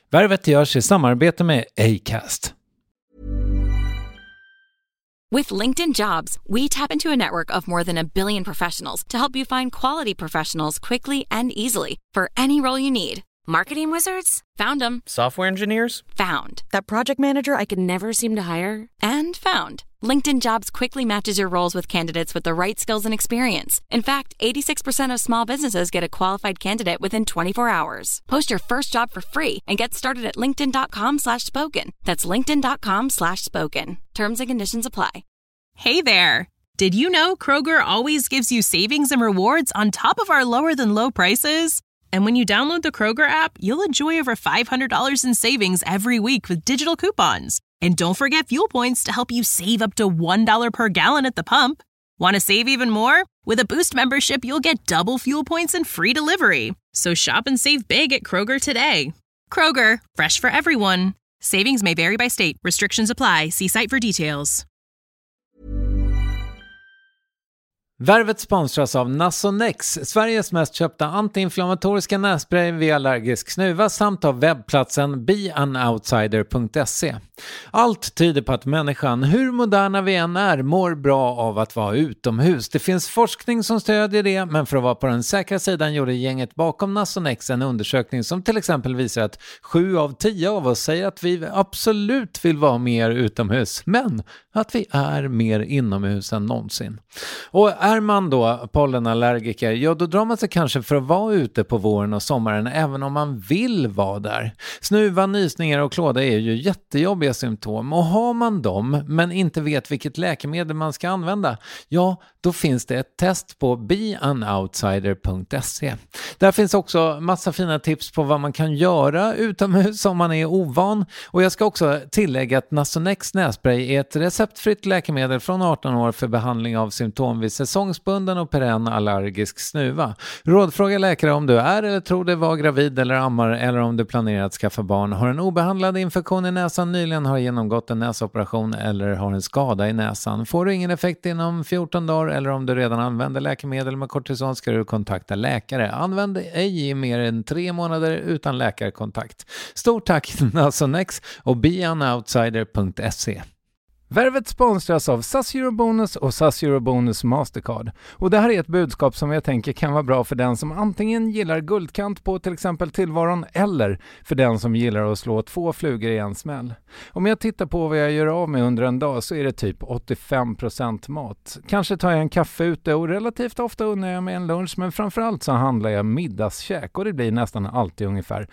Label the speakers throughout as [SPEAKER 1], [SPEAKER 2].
[SPEAKER 1] Värvet görs i samarbete med Acast.
[SPEAKER 2] With LinkedIn Jobs, we tap into a network of more than 1 billion professionals to help you find quality professionals quickly and easily for any role you need. Marketing wizards? Found them.
[SPEAKER 3] Software engineers?
[SPEAKER 2] Found. That project manager I could never seem to hire? And found. LinkedIn Jobs quickly matches your roles with candidates with the right skills and experience. In fact, 86% of small businesses get a qualified candidate within 24 hours. Post your first job for free and get started at linkedin.com/spoken. That's linkedin.com/spoken. Terms and conditions apply.
[SPEAKER 4] Hey there. Did you know Kroger always gives you savings and rewards on top of our lower than low prices? And when you download the Kroger app, you'll enjoy over $500 in savings every week with digital coupons. And don't forget fuel points to help you save up to $1 per gallon at the pump. Want to save even more? With a Boost membership, you'll get double fuel points and free delivery. So shop and save big at Kroger today. Kroger, fresh for everyone. Savings may vary by state. Restrictions apply. See site for details.
[SPEAKER 1] Värvet sponsras av Nasonex, Sveriges mest köpta antiinflammatoriska nässpray vid allergisk snuva samt av webbplatsen beanoutsider.se. Allt tyder på att människan, hur moderna vi än är, mår bra av att vara utomhus. Det finns forskning som stödjer det, men för att vara på den säkra sidan gjorde gänget bakom Nasonex en undersökning som till exempel visar att 7 av 10 av oss säger att vi absolut vill vara mer utomhus, men att vi är mer inomhus än någonsin. Och är man då pollenallergiker, ja då drar man sig kanske för att vara ute på våren och sommaren även om man vill vara där. Snuva, nysningar och klåda är ju jättejobbiga symptom, och har man dem men inte vet vilket läkemedel man ska använda, ja då finns det ett test på beanoutsider.se. Där finns också massa fina tips på vad man kan göra utomhus om man är ovan, och jag ska också tillägga att Nasonex nässpray är ett receptfritt läkemedel från 18 år för behandling av symptom vid säsongsbunden och perenn allergisk snuva. Rådfråga läkare om du är eller tror dig vara gravid eller ammar, eller om du planerar att skaffa barn, har en obehandlad infektion i näsan, nyligen har genomgått en näsoperation eller har en skada i näsan. Får du ingen effekt inom 14 dagar eller om du redan använder läkemedel med kortison ska du kontakta läkare. Använd ej i mer än 3 månader utan läkarkontakt. Stort tack Nasonex och beanoutsider.se. Värvet sponsras av SAS Eurobonus och SAS Eurobonus Mastercard. Och det här är ett budskap som jag tänker kan vara bra för den som antingen gillar guldkant på till exempel tillvaron, eller för den som gillar att slå 2 flugor i en smäll. Om jag tittar på vad jag gör av med under en dag så är det typ 85% mat. Kanske tar jag en kaffe ute och relativt ofta unnar jag mig en lunch, men framförallt så handlar jag middagskäk och det blir nästan alltid ungefär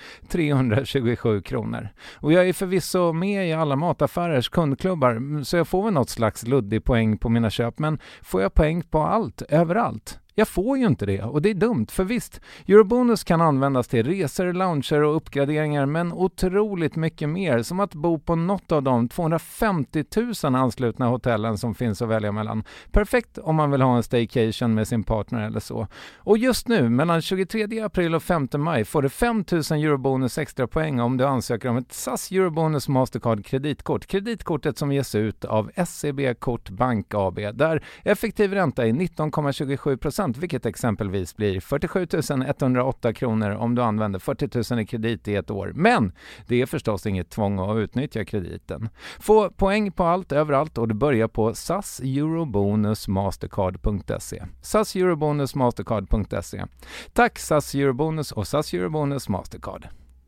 [SPEAKER 1] 327 kronor. Och jag är förvisso med i alla mataffärers kundklubbar, så jag får väl något slags luddig poäng på mina köp, men får jag poäng på allt, överallt? Jag får ju inte det, och det är dumt, för visst, Eurobonus kan användas till resor, lounger och uppgraderingar, men otroligt mycket mer, som att bo på något av de 250 000 anslutna hotellen som finns att välja mellan. Perfekt om man vill ha en staycation med sin partner eller så. Och just nu, mellan 23 april och 5 maj, får du 5 000 Eurobonus extra poäng om du ansöker om ett SAS Eurobonus Mastercard kreditkort. Kreditkortet som ges ut av SEB Kort Bank AB, där effektiv ränta är 19,27%. Vilket exempelvis blir 47 108 kronor om du använder 40 000 i kredit i ett år. Men det är förstås inget tvång att utnyttja krediten. Få poäng på allt, överallt, och du börjar på saseurobonusmastercard.se. saseurobonusmastercard.se. Tack SAS Eurobonus och SAS Eurobonus Mastercard.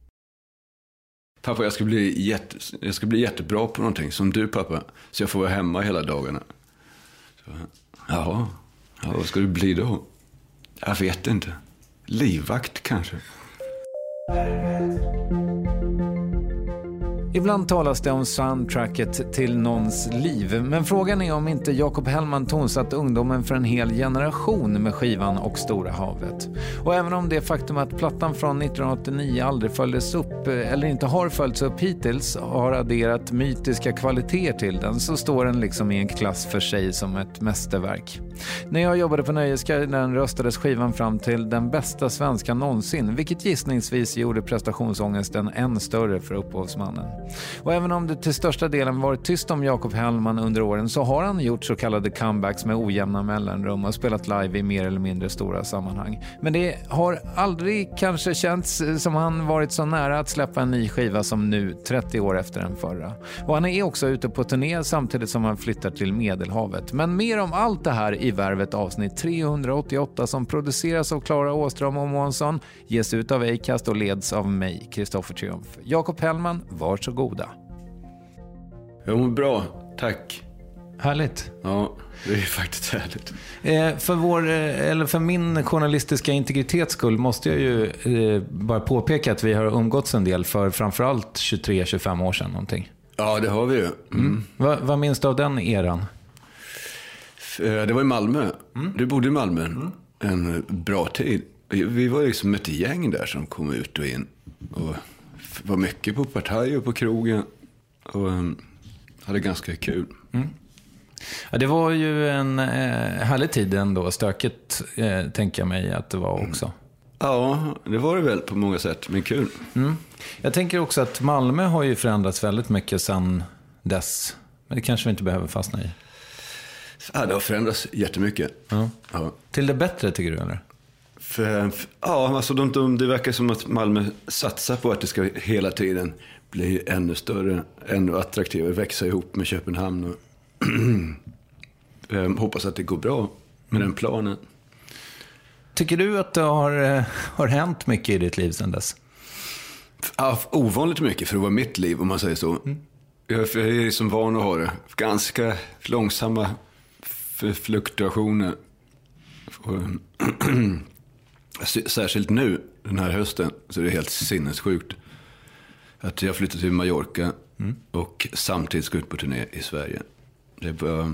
[SPEAKER 5] Pappa, jag ska bli jättebra på någonting som du, pappa. Så jag får vara hemma hela dagarna. Så, ja, vad ska du bli då? Jag vet inte. Livvakt kanske.
[SPEAKER 1] Ibland talas det om soundtracket till någons liv, men frågan är om inte Jakob Hellman tonsatt ungdomen för en hel generation med skivan Och Stora havet. Och även om det faktum att plattan från 1989 aldrig följdes upp eller inte har följts upp hittills har adderat mytiska kvaliteter till den, så står den liksom i en klass för sig som ett mästerverk. När jag jobbade på Nöjesguiden röstades skivan fram till den bästa svenska någonsin, vilket gissningsvis gjorde prestationsångesten än större för upphovsmannen. Och även om det till största delen varit tyst om Jakob Hellman under åren så har han gjort så kallade comebacks med ojämna mellanrum och spelat live i mer eller mindre stora sammanhang. Men det har aldrig kanske känts som han varit så nära att släppa en ny skiva som nu, 30 år efter den förra. Och han är också ute på turné samtidigt som han flyttar till Medelhavet. Men mer om allt det här i Värvet avsnitt 388 som produceras av Klara Åström och Månsson, ges ut av Acast och leds av mig, Kristoffer Triumf. Jakob Hellman, varsågoda.
[SPEAKER 5] Jag mår bra, tack.
[SPEAKER 1] Härligt.
[SPEAKER 5] Ja, det är faktiskt härligt.
[SPEAKER 1] För min journalistiska integritets skull måste jag ju bara påpeka att vi har umgåtts en del för framförallt 23-25 år sedan någonting.
[SPEAKER 5] Ja, det har vi ju.
[SPEAKER 1] Vad minns du av den eran?
[SPEAKER 5] Det var i Malmö. Du bodde i Malmö en bra tid. Vi var liksom ett gäng där som kom ut och in. Och var mycket på partaj och på krogen. Och hade ganska kul.
[SPEAKER 1] Ja, det var ju en härlig tid ändå. Stökigt tänker jag mig att det var också.
[SPEAKER 5] Ja, det var det väl på många sätt. Men kul.
[SPEAKER 1] Jag tänker också att Malmö har ju förändrats väldigt mycket sedan dess. Men det kanske vi inte behöver fastna i.
[SPEAKER 5] Ja, det har förändrats jättemycket. Ja.
[SPEAKER 1] Till det bättre tycker du, eller?
[SPEAKER 5] Ja, alltså det verkar som att Malmö satsar på att det ska hela tiden bli ännu större, ännu attraktivare, växa ihop med Köpenhamn. Och hoppas att det går bra med den planen. Tycker du att det har hänt mycket i ditt liv sedan dess? Ja, ovanligt mycket för att vara mitt liv, om man säger så. Jag är som van att ha det. Ganska långsamma fluktuationer. Och särskilt nu, den här hösten, så är det helt sinnessjukt att jag flyttar till Mallorca och samtidigt ska ut på turné i Sverige. Det är bara,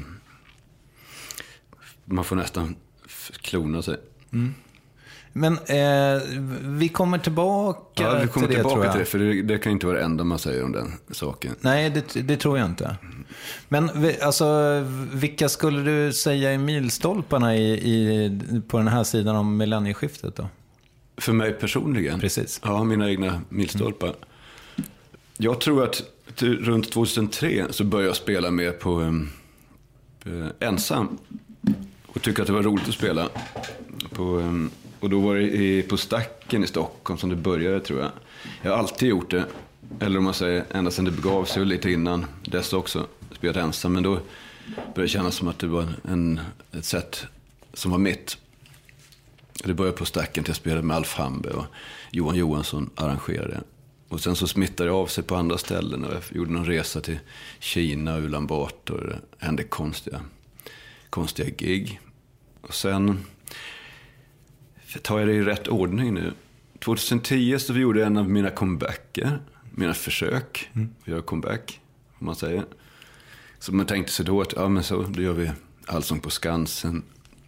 [SPEAKER 5] man får nästan klona sig.
[SPEAKER 1] Men vi kommer tillbaka
[SPEAKER 5] till det. Ja, vi kommer tillbaka till det, för det kan inte vara det enda man säger om den saken.
[SPEAKER 1] Nej, det tror jag inte. Men alltså, vilka skulle du säga är milstolparna på den här sidan om millennieskiftet då?
[SPEAKER 5] För mig personligen?
[SPEAKER 1] Precis.
[SPEAKER 5] Ja, mina egna milstolpar. Jag tror att runt 2003 så började jag spela mer på ensam. Och tyckte att det var roligt att spela. Och då var det på Stacken i Stockholm som det började, tror jag. Jag har alltid gjort det. Eller om man säger, ända sedan det begav sig och lite innan dess också. Spelat ensam, men då började det kännas som att det var ett sätt som var mitt. Det började på Stacken till jag spelade med Alf Hambe och Johan Johansson arrangerade. Och sen så smittade det av sig på andra ställen och jag gjorde någon resa till Kina och Ulan Bator och det hände konstiga gig. Och sen tar jag det i rätt ordning nu. 2010 så gjorde jag en av mina comebacker, mina försök att göra comeback, om man säger. Så man tänkte sig då att då gör vi Allsång på Skansen,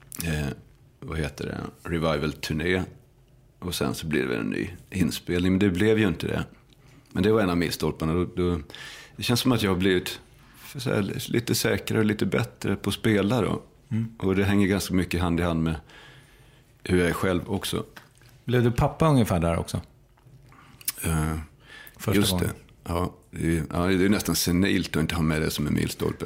[SPEAKER 5] revival-turné. Och sen så blir det väl en ny inspelning. Men det blev ju inte det. Men det var en av milstolparna. Det känns som att jag har blivit lite säkrare och lite bättre på att spela då. Och det hänger ganska mycket hand i hand med hur jag är själv också. Blev du pappa ungefär där också? Just gången. Det. Ja, det är nästan senilt att inte ha med det som en milstolpe.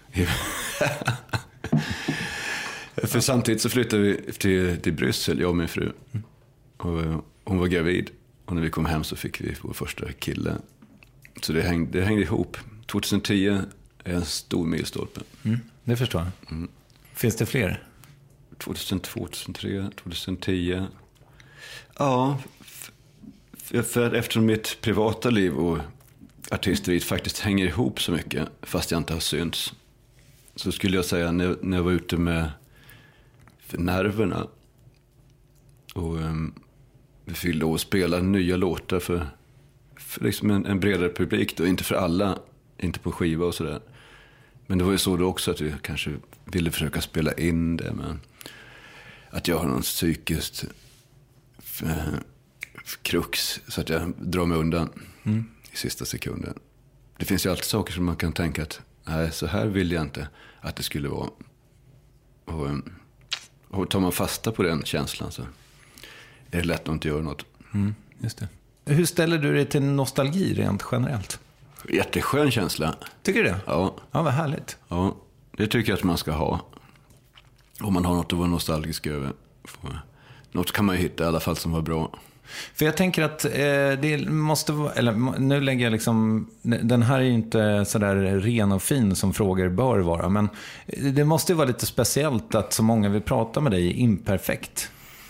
[SPEAKER 5] För samtidigt så flyttade vi till Bryssel, jag och min fru. Och hon var gravid. Och när vi kom hem så fick vi vår första kille. Så det hängde ihop. 2010 är en stor milstolpe. Det förstår jag. Finns det fler? 2002, 2003, 2010. Ja, för eftersom mitt privata liv och artisteriet faktiskt hänger ihop så mycket, fast jag inte har synts, så skulle jag säga när jag var ute med Nerverna och vi fyllde och spelade nya låtar för liksom en bredare publik då, inte för alla, inte på skiva och sådär. Men det var ju så då också att vi kanske ville försöka spela in det, men att jag har någon psykiskt krux så att jag drar mig undan i sista sekunden. Det finns ju alltid saker som man kan tänka att nej, så här vill jag inte att det skulle vara. Och tar man fasta på den känslan så är det lätt att inte göra något. Just det. Hur ställer du dig till nostalgi rent generellt? Jätteskön känsla.
[SPEAKER 1] Tycker du det?
[SPEAKER 5] Ja.
[SPEAKER 1] Ja, vad härligt.
[SPEAKER 5] Ja, det tycker jag att man ska ha. Om man har något att vara nostalgisk över. Något kan man ju hitta i alla fall som var bra.
[SPEAKER 1] För jag tänker att det måste vara, eller nu lägger jag liksom, den här är ju inte sådär ren och fin som frågor bör vara, men det måste ju vara lite speciellt att så många vill prata med dig imperfekt.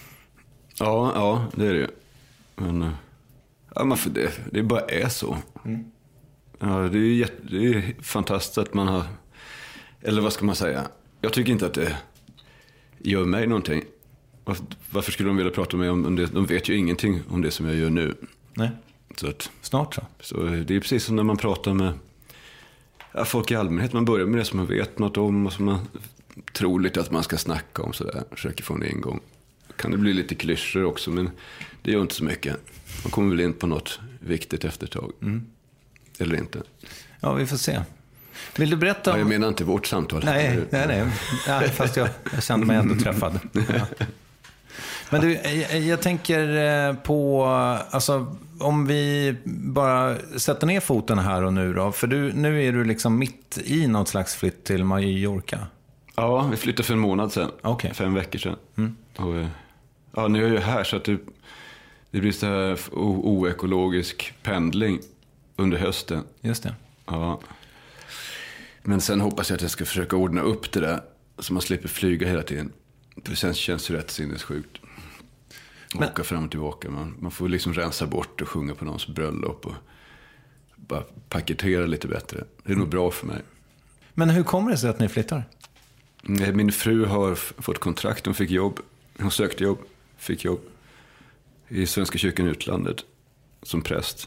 [SPEAKER 5] Ja, det är det. Men ja, man får det bara är så. Ja, det är fantastiskt att man har, eller vad ska man säga? Jag tycker inte att det gör mig någonting. Varför skulle de vilja prata med mig om det? De vet ju ingenting om det som jag gör nu.
[SPEAKER 1] Nej,
[SPEAKER 5] så att,
[SPEAKER 1] snart
[SPEAKER 5] så det är precis som när man pratar med folk i allmänhet. Man börjar med det som man vet något om och som man tror lite att man ska snacka om. Sådär. Försöker få en ingång. Kan det bli lite klyschor också, men det gör inte så mycket. Man kommer väl in på något viktigt efter ett tag. Eller inte.
[SPEAKER 1] Ja, vi får se. Vill du berätta om...
[SPEAKER 5] Ja, jag menar inte vårt samtal.
[SPEAKER 1] Nej. Ja, fast jag kände mig ändå träffad. Ja. Men du, jag tänker på, alltså, om vi bara sätter ner foten här och nu då. För nu är du liksom mitt i något slags flytt till Mallorca.
[SPEAKER 5] Ja, vi flyttade för en månad sedan.
[SPEAKER 1] Okay.
[SPEAKER 5] 5 veckor sedan. Och, ja, nu är jag ju här så att det blir så här oekologisk pendling under hösten.
[SPEAKER 1] Just det.
[SPEAKER 5] Ja. Men sen hoppas jag att jag ska försöka ordna upp det där så man slipper flyga hela tiden. För sen känns det rätt sinnessjukt. Åka fram och tillbaka. Man får liksom rensa bort och sjunga på någons bröllop och bara paketera lite bättre. Det är nog bra för mig.
[SPEAKER 1] Men hur kommer det sig att ni flyttar?
[SPEAKER 5] Min fru har fått kontrakt. Hon fick jobb. Hon sökte jobb. Fick jobb i Svenska kyrkan i utlandet som präst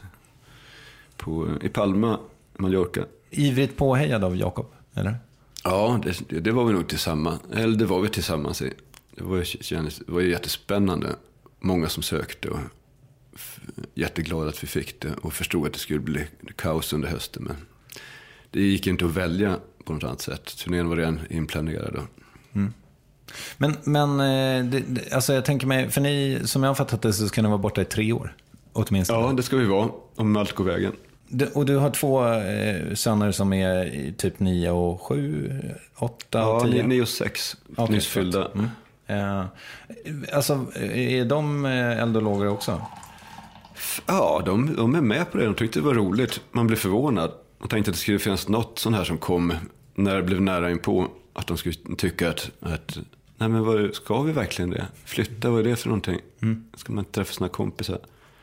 [SPEAKER 5] i Palma, Mallorca.
[SPEAKER 1] Ivrigt påhejad av Jakob, eller?
[SPEAKER 5] Ja, det var vi nog tillsammans. Eller det var vi tillsammans i. Det var ju jättespännande. Många som sökte och jätteglada att vi fick det. Och förstod att det skulle bli kaos under hösten. Men det gick inte att välja på något annat sätt. Turnén var redan inplanerad då.
[SPEAKER 1] Men alltså jag tänker mig, för ni, som jag har fattat det, så ska ni vara borta i 3 år åtminstone.
[SPEAKER 5] Ja, det ska vi vara, om allt går vägen.
[SPEAKER 1] Och du har 2 söner som är typ 9 och 7, 8 och 10?
[SPEAKER 5] Ja, 9 och 6, okay, nyss fyllda.
[SPEAKER 1] Alltså, är de eldologer också?
[SPEAKER 5] Ja, de är med på det. De tyckte det var roligt. Man blev förvånad. Jag tänkte att det skulle finnas något sånt här som kom när det blev nära in på. Att de skulle tycka att nej, men ska vi verkligen det? Flytta, vad är det för någonting? Ska man träffa sina kompisar?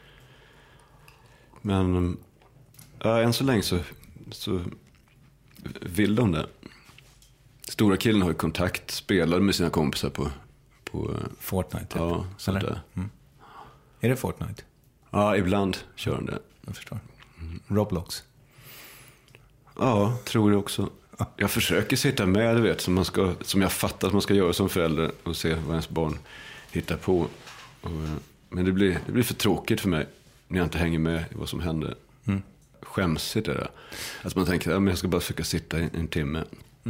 [SPEAKER 5] Men än så länge så vill de det. Stora killen har ju kontakt, spelar med sina kompisar på
[SPEAKER 1] Fortnite typ.
[SPEAKER 5] Ja, sånt där.
[SPEAKER 1] Är det Fortnite?
[SPEAKER 5] Ja, ibland kör de det.
[SPEAKER 1] Jag förstår. Roblox?
[SPEAKER 5] Ja, tror jag också. Jag försöker sitta med, du vet, som jag fattar att man ska göra som förälder och se vad ens barn hittar på. Men det blir för tråkigt för mig när jag inte hänger med i vad som händer. Skämsigt är det. Att man tänker att jag ska bara försöka sitta i en timme.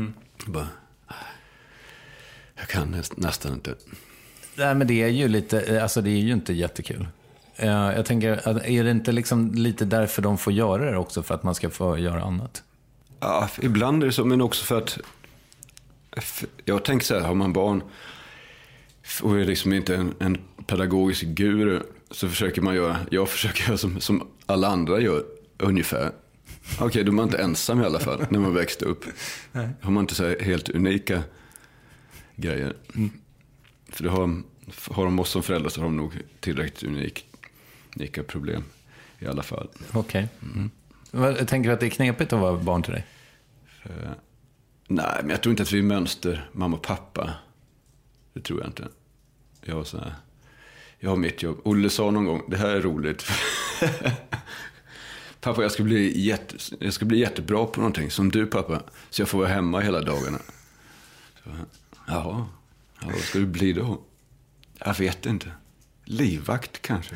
[SPEAKER 5] Jag kan nästan inte.
[SPEAKER 1] Nej, men det är ju lite, alltså det är ju inte jättekul. Jag tänker, är det inte liksom lite därför de får göra det också, för att man ska få göra annat?
[SPEAKER 5] Ja, ibland är det så, men också för att jag tänker så här, har man barn och är liksom inte en pedagogisk guru, så försöker man göra, jag försöker göra som alla andra gör ungefär. Okej, då är man inte ensam i alla fall när man växte upp. Nej. Har man inte så här helt unika grejer. För det har de oss som föräldrar, så har de nog tillräckligt unika problem i alla fall.
[SPEAKER 1] Okej. Jag tänker att det är knepigt att vara barn till dig?
[SPEAKER 5] Nej, men jag tror inte att vi är mönster mamma och pappa. Det tror jag inte. Jag har mitt jobb. Olle sa någon gång, det här är roligt. Pappa, jag ska bli jättebra på någonting som du, pappa. Så jag får vara hemma hela dagarna. Ja, vad ska du bli då? Jag vet inte. Livvakt kanske.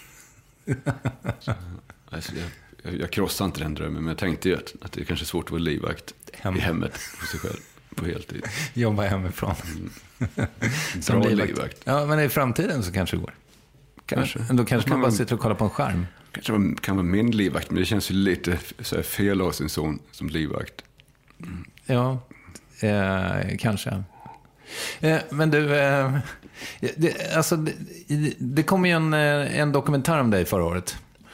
[SPEAKER 5] Alltså, jag krossade inte den drömmen, men jag tänkte ju att det är kanske svårt att vara livvakt i hemmet för sig själv på heltid.
[SPEAKER 1] Jobba hemifrån.
[SPEAKER 5] Bra livvakt.
[SPEAKER 1] Ja, men i framtiden så kanske det går.
[SPEAKER 5] Kanske.
[SPEAKER 1] Men då kanske man bara sitter och kollar på en skärm.
[SPEAKER 5] Kanske man kan vara min livvakt, men det känns ju lite så här fel av sin son som livvakt.
[SPEAKER 1] Ja, kanske. Men du, det kom ju en dokumentär om dig förra året.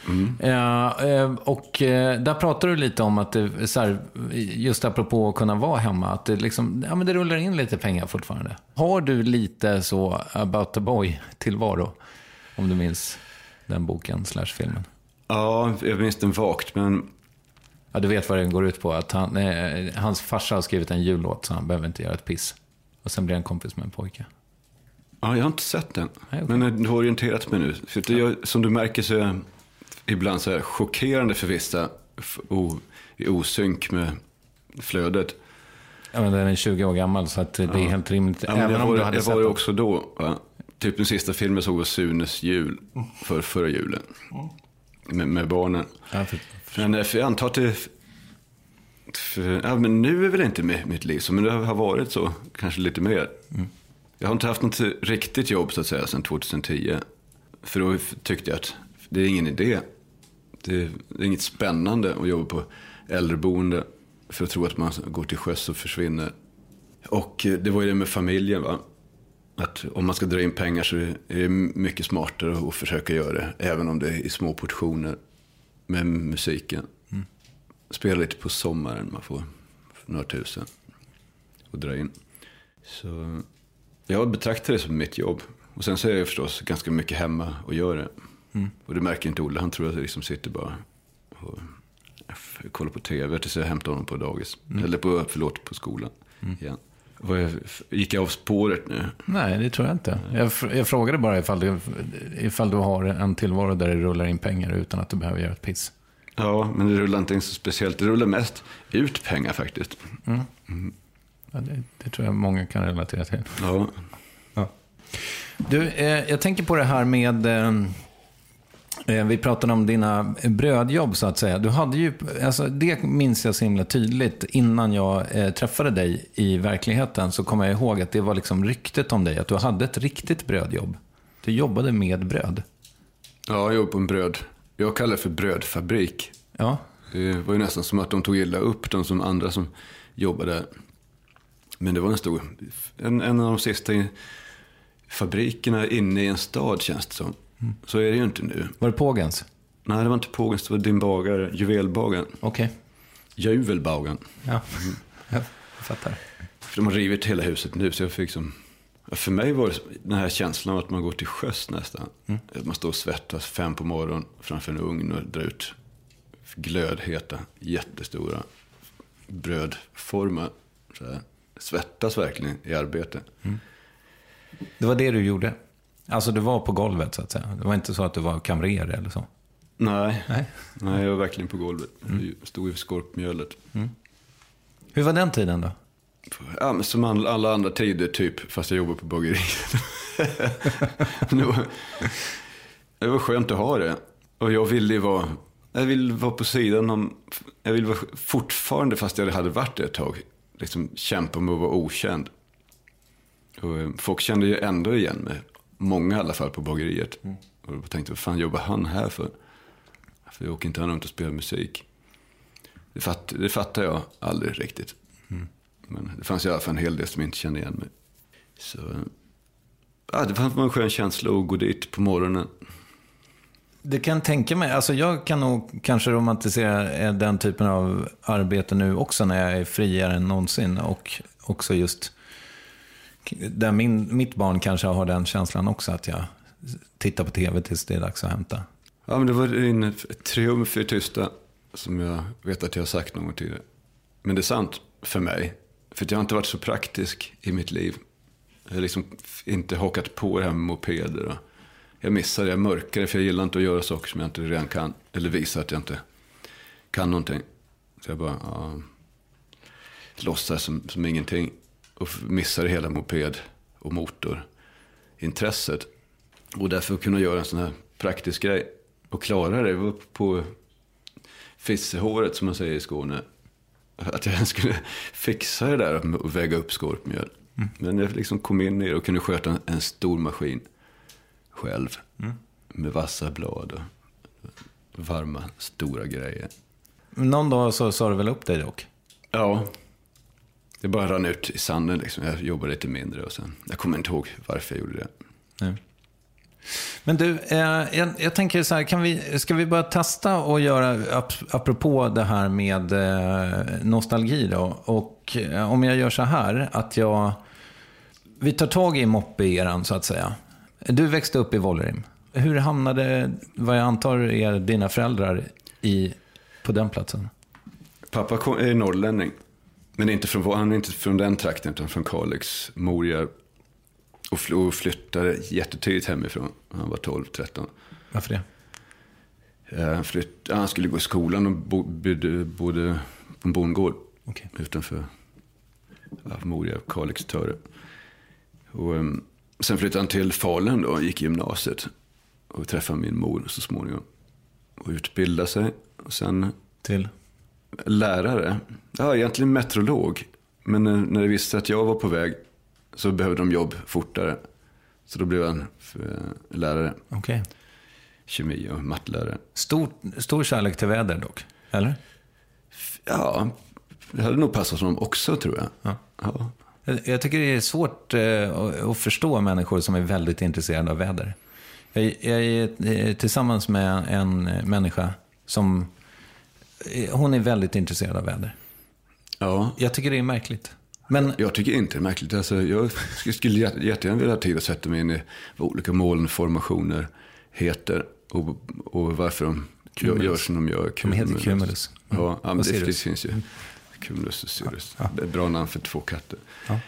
[SPEAKER 1] Och där pratar du lite om att det, så här, just apropå att kunna vara hemma, att det liksom, ja, men det rullar in lite pengar fortfarande. Har du lite så About the Boy tillvaro, om du minns den boken / filmen?
[SPEAKER 5] Ja, jag minns den vagt, men...
[SPEAKER 1] Ja, du vet vad den går ut på, att hans farsa har skrivit en jullåt så han behöver inte göra ett piss. Och sen blir han kompis med en pojke.
[SPEAKER 5] Ja, jag har inte sett den.
[SPEAKER 1] Nej, okay.
[SPEAKER 5] Men du har orienterat mig nu. För det, som du märker så är ibland så här chockerande för vissa i osynk med flödet.
[SPEAKER 1] Ja, men den är 20 år gammal så att det är helt rimligt.
[SPEAKER 5] Ja, men
[SPEAKER 1] även
[SPEAKER 5] jag var ju också då. Va? Typ den sista filmen såg var Sunes jul förra julen. Med barnen.
[SPEAKER 1] Ja,
[SPEAKER 5] men jag antar att det... Ja, men nu är väl inte mitt liv så, men det har varit så kanske lite mer. Jag har inte haft något riktigt jobb så att säga sedan 2010. För då tyckte jag att det är ingen idé. Det är inget spännande att jobba på äldreboende för att tro att man går till sjöss och försvinner. Och det var ju det med familjen, va? Att om man ska dra in pengar så är det mycket smartare att försöka göra det, även om det är i små portioner med musiken. Spela lite på sommaren, man får några tusen och dra in. Så jag betraktar det som mitt jobb. Och sen så är jag förstås ganska mycket hemma och gör det. Och det märker inte Olle, han tror att jag liksom sitter bara och kollar på tv tills jag hämtar honom på dagis. Eller på skolan igen. Gick jag av spåret nu?
[SPEAKER 1] Nej, det tror jag inte. Jag frågade bara ifall du har en tillvaro där det rullar in pengar utan att du behöver göra ett piss.
[SPEAKER 5] Ja, men det rullar inte så speciellt. Det rullar mest ut pengar faktiskt.
[SPEAKER 1] Ja, det tror jag många kan relatera till.
[SPEAKER 5] Ja.
[SPEAKER 1] Du, jag tänker på det här med... vi pratade om dina brödjobb så att säga. Du hade ju, alltså, det minns jag så himla tydligt. Innan jag träffade dig i verkligheten så kommer jag ihåg att det var liksom ryktet om dig. Att du hade ett riktigt brödjobb. Du jobbade med bröd.
[SPEAKER 5] Ja, jag jobbade på en bröd. Jag kallar det för brödfabrik.
[SPEAKER 1] Ja.
[SPEAKER 5] Det var ju nästan som att de tog illa upp de som andra som jobbade. Men det var en av de sista fabrikerna inne i en stad, känns det som. Så är det ju inte nu.
[SPEAKER 1] Var det Pågens?
[SPEAKER 5] Nej, det var inte Pågens, det var din bagare, Juvelbagaren.
[SPEAKER 1] Okej.
[SPEAKER 5] Juvelbagaren.
[SPEAKER 1] Ja, jag fattar.
[SPEAKER 5] För de har rivit hela huset nu, så jag fick som... För mig var det den här känslan av att man går till sjöss nästan. Man står och svettas 5 på morgonen framför en ugn och drar ut glödheta, jättestora brödformar. Så här. Svettas verkligen i arbete.
[SPEAKER 1] Det var det du gjorde? Alltså du var på golvet så att säga. Det var inte så att du var kamrer eller så?
[SPEAKER 5] Nej, jag var verkligen på golvet. Jag stod i skorpmjölet.
[SPEAKER 1] Hur var den tiden då?
[SPEAKER 5] Ja, men som alla andra tider typ, fast jag jobbade på bageriet. Det var skönt att ha det. Och jag ville vara på sidan om... Jag ville vara fortfarande, fast jag hade varit det ett tag, liksom kämpa med att vara okänd. Och folk kände ju ändå igen mig. Många i alla fall på bageriet. Och jag tänkte, vad fan jobbar han här för? För jag åker inte runt och spelar musik. Det fattar jag aldrig riktigt. Men det fanns i alla fall en hel del som inte kände igen mig. Så ja, det fanns en skön känsla att gå dit på morgonen.
[SPEAKER 1] Det kan tänka mig, alltså jag kan nog kanske romantisera den typen av arbete nu också när jag är friare än någonsin. Och också just där mitt barn kanske har den känslan också, att jag tittar på tv tills det är dags att hämta. Ja,
[SPEAKER 5] men det var en triumf i tysta som jag vet att jag har sagt någon gång tidigare. Men det är sant för mig. För jag har inte varit så praktisk i mitt liv. Jag har liksom inte hakat på det här med mopeder. Jag missar det, jag mörkar det, för jag gillar inte att göra saker som jag inte redan kan. Eller visa att jag inte kan någonting. Så jag bara låtsas som ingenting. Och missar hela moped- och motorintresset. Och därför kunna göra en sån här praktisk grej. Och klara det. Var på fissehåret, som man säger i Skåne. Att jag skulle fixa det där och väga upp skorpmjöl. Men jag liksom kom in i det och kunde sköta en stor maskin själv. med vassa blad och varma, stora grejer.
[SPEAKER 1] Någon dag så sa du väl upp dig dock?
[SPEAKER 5] Ja, det bara rann ut i sanden liksom. Jag jobbade lite mindre och sen, jag kommer inte ihåg varför jag gjorde det.
[SPEAKER 1] Nej. Men du, jag tänker så här, ska vi börja testa och göra, apropå det här med nostalgi då, och om jag gör så här, att vi tar tag i moppe-eran så att säga. Du växte upp i Vollerim. Hur hamnade, vad jag antar är dina föräldrar på den platsen?
[SPEAKER 5] Pappa är norrlänning, men han är inte från den trakten utan från Kalix, Morjärv. Och flyttade jättetidigt hemifrån. Han var 12-13.
[SPEAKER 1] Varför det?
[SPEAKER 5] Han skulle gå i skolan och bodde på en bondgård.
[SPEAKER 1] Okay.
[SPEAKER 5] Utanför Morjärv, Kalix, Töre. Och sen flyttade han till Falun då och gick i gymnasiet. Och träffade min mor så småningom. Och utbildade sig. Och sen
[SPEAKER 1] till
[SPEAKER 5] lärare. Ja, egentligen meteorolog. Men när de visste att jag var på väg så behövde de jobb fortare. Så då blev han lärare.
[SPEAKER 1] Okay.
[SPEAKER 5] Kemi- och mattelärare.
[SPEAKER 1] Stor kärlek till väder dock, eller?
[SPEAKER 5] Ja, det hade nog passat honom också, tror jag.
[SPEAKER 1] Ja.
[SPEAKER 5] Ja.
[SPEAKER 1] Jag tycker det är svårt att förstå människor som är väldigt intresserade av väder. Jag är tillsammans med en människa som... Hon är väldigt intresserad av väder.
[SPEAKER 5] Ja.
[SPEAKER 1] Jag tycker det är märkligt. Men
[SPEAKER 5] jag tycker inte det är märkligt. Alltså, jag skulle jättegärna vilja ha tid att sätta mig in i vad olika molnformationer heter och varför de gör som de gör.
[SPEAKER 1] De heter cumulus.
[SPEAKER 5] Ja, men det finns ju. Cumulus och Cirrus. Ja. Det är bra namn för 2 katter. Ja.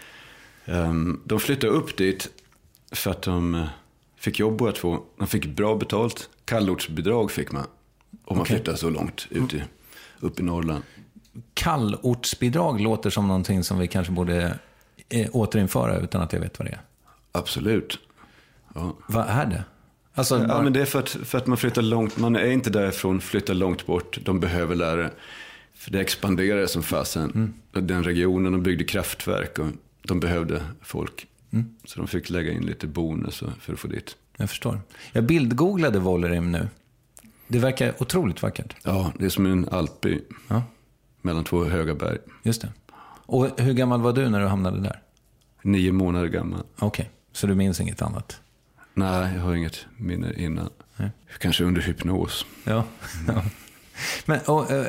[SPEAKER 5] De flyttade upp dit för att de fick jobb båda 2. De fick bra betalt. Kallortsbidrag fick man. Om man flyttade så långt upp i Norrland.
[SPEAKER 1] Kallortsbidrag låter som någonting som vi kanske borde återinföra utan att jag vet vad det är.
[SPEAKER 5] Absolut. Ja.
[SPEAKER 1] Vad är det? Alltså,
[SPEAKER 5] ja, men det är för att man flyttar långt. Man är inte därifrån, flyttar långt bort. De behöver lärare. För det expanderar som fasen. Den regionen, de byggde kraftverk och de behövde folk. Så de fick lägga in lite bonus för att få dit.
[SPEAKER 1] Jag förstår. Jag bildgooglade Vollerim nu. Det verkar otroligt vackert.
[SPEAKER 5] Ja, det är som en alpby.
[SPEAKER 1] Ja.
[SPEAKER 5] Mellan 2 höga berg.
[SPEAKER 1] Just det. Och hur gammal var du när du hamnade där?
[SPEAKER 5] 9 månader gammal.
[SPEAKER 1] Okej, så du minns inget annat?
[SPEAKER 5] Nej, jag har inget minne innan. Nej. Kanske under hypnos.
[SPEAKER 1] Ja. Men,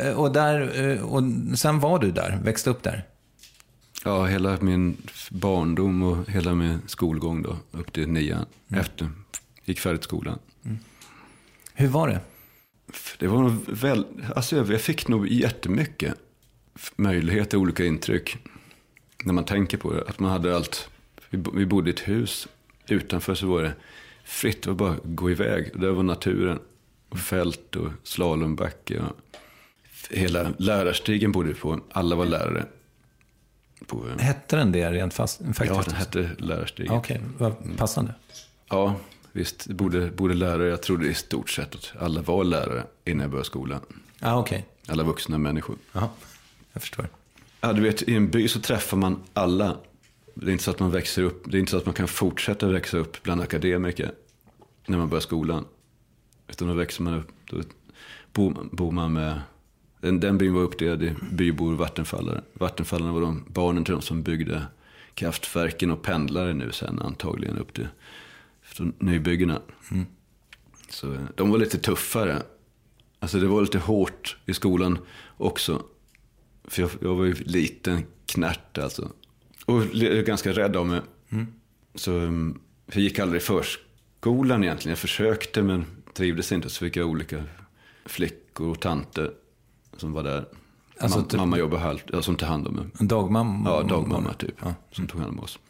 [SPEAKER 1] och sen var du där, växte upp där?
[SPEAKER 5] Ja, hela min barndom och hela min skolgång då, upp till 9. Efter, gick färdigt skolan.
[SPEAKER 1] Hur var det?
[SPEAKER 5] Det var nog alltså jag fick nog jättemycket möjligheter, olika intryck. När man tänker på det, att man hade allt. Vi bodde i ett hus. Utanför så var det fritt att bara gå iväg. Där var naturen och fält och slalombacke. Och hela lärarstigen bodde vi på. Alla var lärare.
[SPEAKER 1] Hette den det rent faktiskt?
[SPEAKER 5] Ja, den hette lärarstigen.
[SPEAKER 1] Okej, vad passande.
[SPEAKER 5] Ja, visst. Borde lärare. Jag trodde i stort sett att alla var lärare innan jag började skolan.
[SPEAKER 1] Okej.
[SPEAKER 5] Alla vuxna människor.
[SPEAKER 1] Ja, jag förstår.
[SPEAKER 5] Ja, du vet, i en by så träffar man alla. Det är inte så att man växer upp. Det är inte så att man kan fortsätta växa upp bland akademiker när man börjar skolan. Utan då växer man upp. Då bor man med... Den byn var uppdelad i bybor och vattenfallare. Vattenfallarna var de barnen till de som byggde kraftverken och pendlare nu sen antagligen upp till nybyggena. Så de var lite tuffare. Alltså det var lite hårt i skolan också. För jag var ju liten knärt alltså. Och ganska rädd av mig. Så jag gick aldrig i förskolan egentligen. Jag försökte men trivdes inte. Så fick jag olika flickor och tanter som var där. Alltså, mamma jobbade halvt, som tog hand om mig.
[SPEAKER 1] En dagmamma?
[SPEAKER 5] Ja, dagmamma typ. Ja. Som tog hand om oss.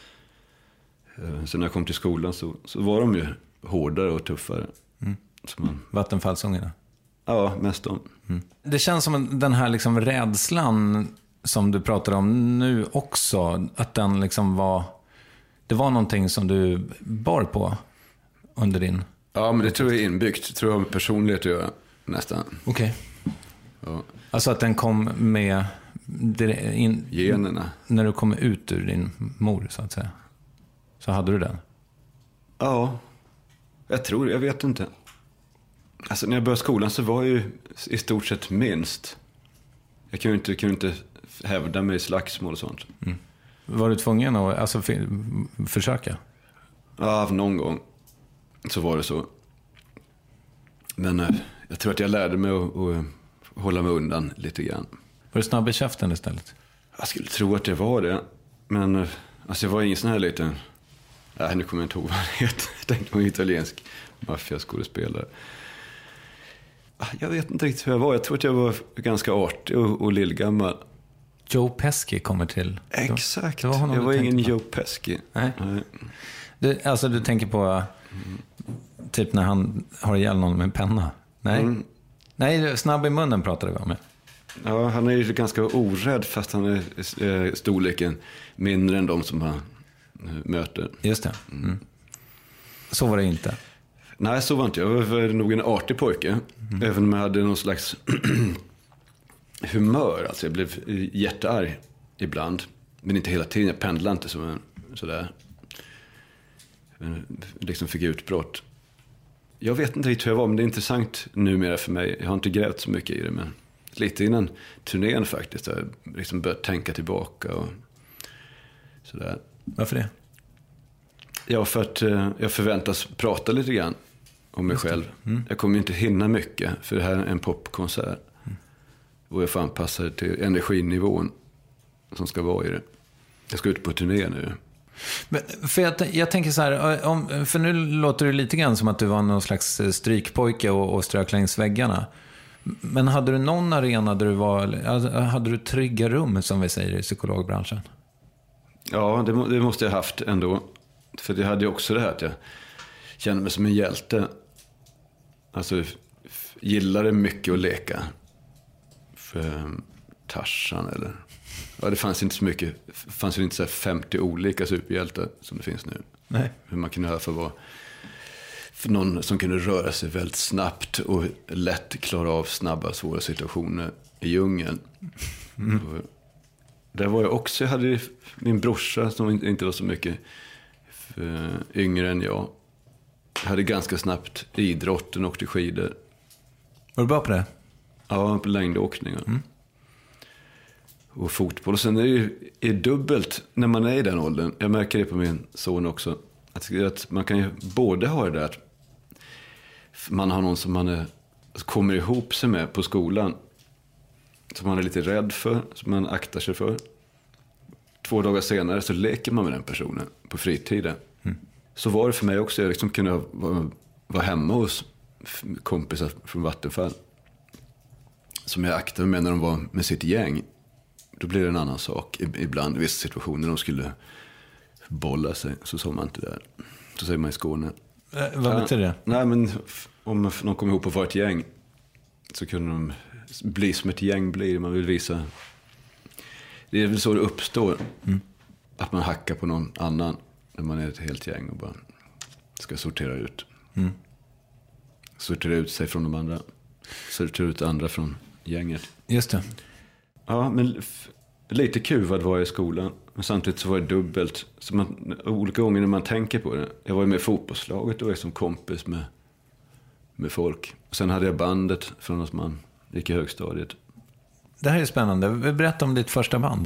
[SPEAKER 5] Så när jag kom till skolan så var de ju hårdare och tuffare.
[SPEAKER 1] Vattenfallsungarna?
[SPEAKER 5] Ja, mest de.
[SPEAKER 1] Det känns som den här liksom rädslan som du pratar om nu också, att den liksom det var någonting som du bar på under din...
[SPEAKER 5] Ja, men det tror jag är inbyggt. Det tror jag har med personlighet att göra, nästan.
[SPEAKER 1] Okej.
[SPEAKER 5] Ja.
[SPEAKER 1] Alltså att den kom med...
[SPEAKER 5] generna. När
[SPEAKER 1] du kom ut ur din mor, så att säga. Så hade du den?
[SPEAKER 5] Ja. Jag vet inte. Alltså när jag började skolan så var jag ju i stort sett minst. Jag kunde inte hävda mig i slagsmål och sånt.
[SPEAKER 1] Mm. Var du tvungen att försöka?
[SPEAKER 5] Ja, någon gång så var det så. Men jag tror att jag lärde mig att hålla mig undan lite grann.
[SPEAKER 1] Var du snabb i käften istället?
[SPEAKER 5] Jag skulle tro att det var det. Men alltså jag var ingen sån här liten... nu kommer jag inte ihåg vad han heter. Jag tänkte på en italiensk maffiaskådespelare. Jag vet inte riktigt hur jag var. Jag tror att jag var ganska artig och lillgammal.
[SPEAKER 1] Joe Pesci kommer till.
[SPEAKER 5] Exakt. Jag var ingen Joe Pesci.
[SPEAKER 1] Nej. Du tänker på typ när han har ihjäl någon med en penna? Nej. Nej, snabb i munnen pratade vi om.
[SPEAKER 5] Ja, han är ju ganska orädd fast han är storleken mindre än de som han möter.
[SPEAKER 1] Just det. Mm. Så var det inte.
[SPEAKER 5] Nej, så var inte jag. Jag var nog en artig pojke. Även om jag hade någon slags humör. Alltså jag blev jättearg ibland. Men inte hela tiden. Jag pendlade inte som en sådär. Liksom fick utbrott. Jag vet inte riktigt hur jag var, men det är intressant numera för mig. Jag har inte grävt så mycket i det, men lite innan turnén faktiskt. Jag liksom börjat tänka tillbaka och sådär.
[SPEAKER 1] Varför det?
[SPEAKER 5] Ja, för att jag förväntas prata lite grann om mig själv. Jag kommer inte hinna mycket, för det här är en popkonsert. Och jag får anpassa det till energinivån som ska vara i det. Jag ska ut på turné nu.
[SPEAKER 1] Men för jag tänker så här, för nu låter det lite grann som att du var någon slags strykpojke och strök längs väggarna. Men hade du någon arena där hade du trygga rum, som vi säger i psykologbranschen?
[SPEAKER 5] Ja, det måste jag haft ändå. För det hade ju också det här att jag kände mig som en hjälte. Alltså, gillade mycket att leka. För Tarzan eller... Ja, det fanns inte så mycket. Det fanns ju inte så 50 olika superhjältar som det finns nu.
[SPEAKER 1] Nej.
[SPEAKER 5] Hur man kunde vara för någon som kunde röra sig väldigt snabbt och lätt klara av snabba, svåra situationer i djungeln. Där var jag också. Jag hade min brorsa som inte var så mycket yngre än jag. Hade ganska snabbt idrotten och åkte skidor.
[SPEAKER 1] Var du bra på det?
[SPEAKER 5] Ja, på längdåkningar. Och fotboll. Och sen är det ju dubbelt när man är i den åldern. Jag märker det på min son också. Att man kan ju både ha det där att man har någon som man kommer ihop sig med på skolan. Som man är lite rädd för. Som man aktar sig för. 2 dagar senare så leker man med den personen på fritiden. Så var det för mig också. Jag liksom kunde vara hemma hos kompisar från Vattenfall. Som jag aktade med när de var med sitt gäng. Då blir det en annan sak. Ibland i vissa situationer de skulle bolla sig. Så sa man inte där. Så säger man i Skåne.
[SPEAKER 1] Vad betyder det?
[SPEAKER 5] Nej, men om någon kommer ihop och var ett gäng. Så kunde de bli som ett gäng blir. Man vill visa. Det är väl så det uppstår. Att man hackar på någon annan. När man är ett helt gäng och bara ska sortera ut. Sortera ut sig från de andra. Sortera ut andra från gänget.
[SPEAKER 1] Just det.
[SPEAKER 5] Ja, men lite kuvad var jag i skolan. Men samtidigt så var det dubbelt. Så olika gånger när man tänker på det. Jag var med i fotbollslaget och var som kompis med folk. Och sen hade jag bandet från att man gick i högstadiet.
[SPEAKER 1] Det här är spännande. Berätta om ditt första band.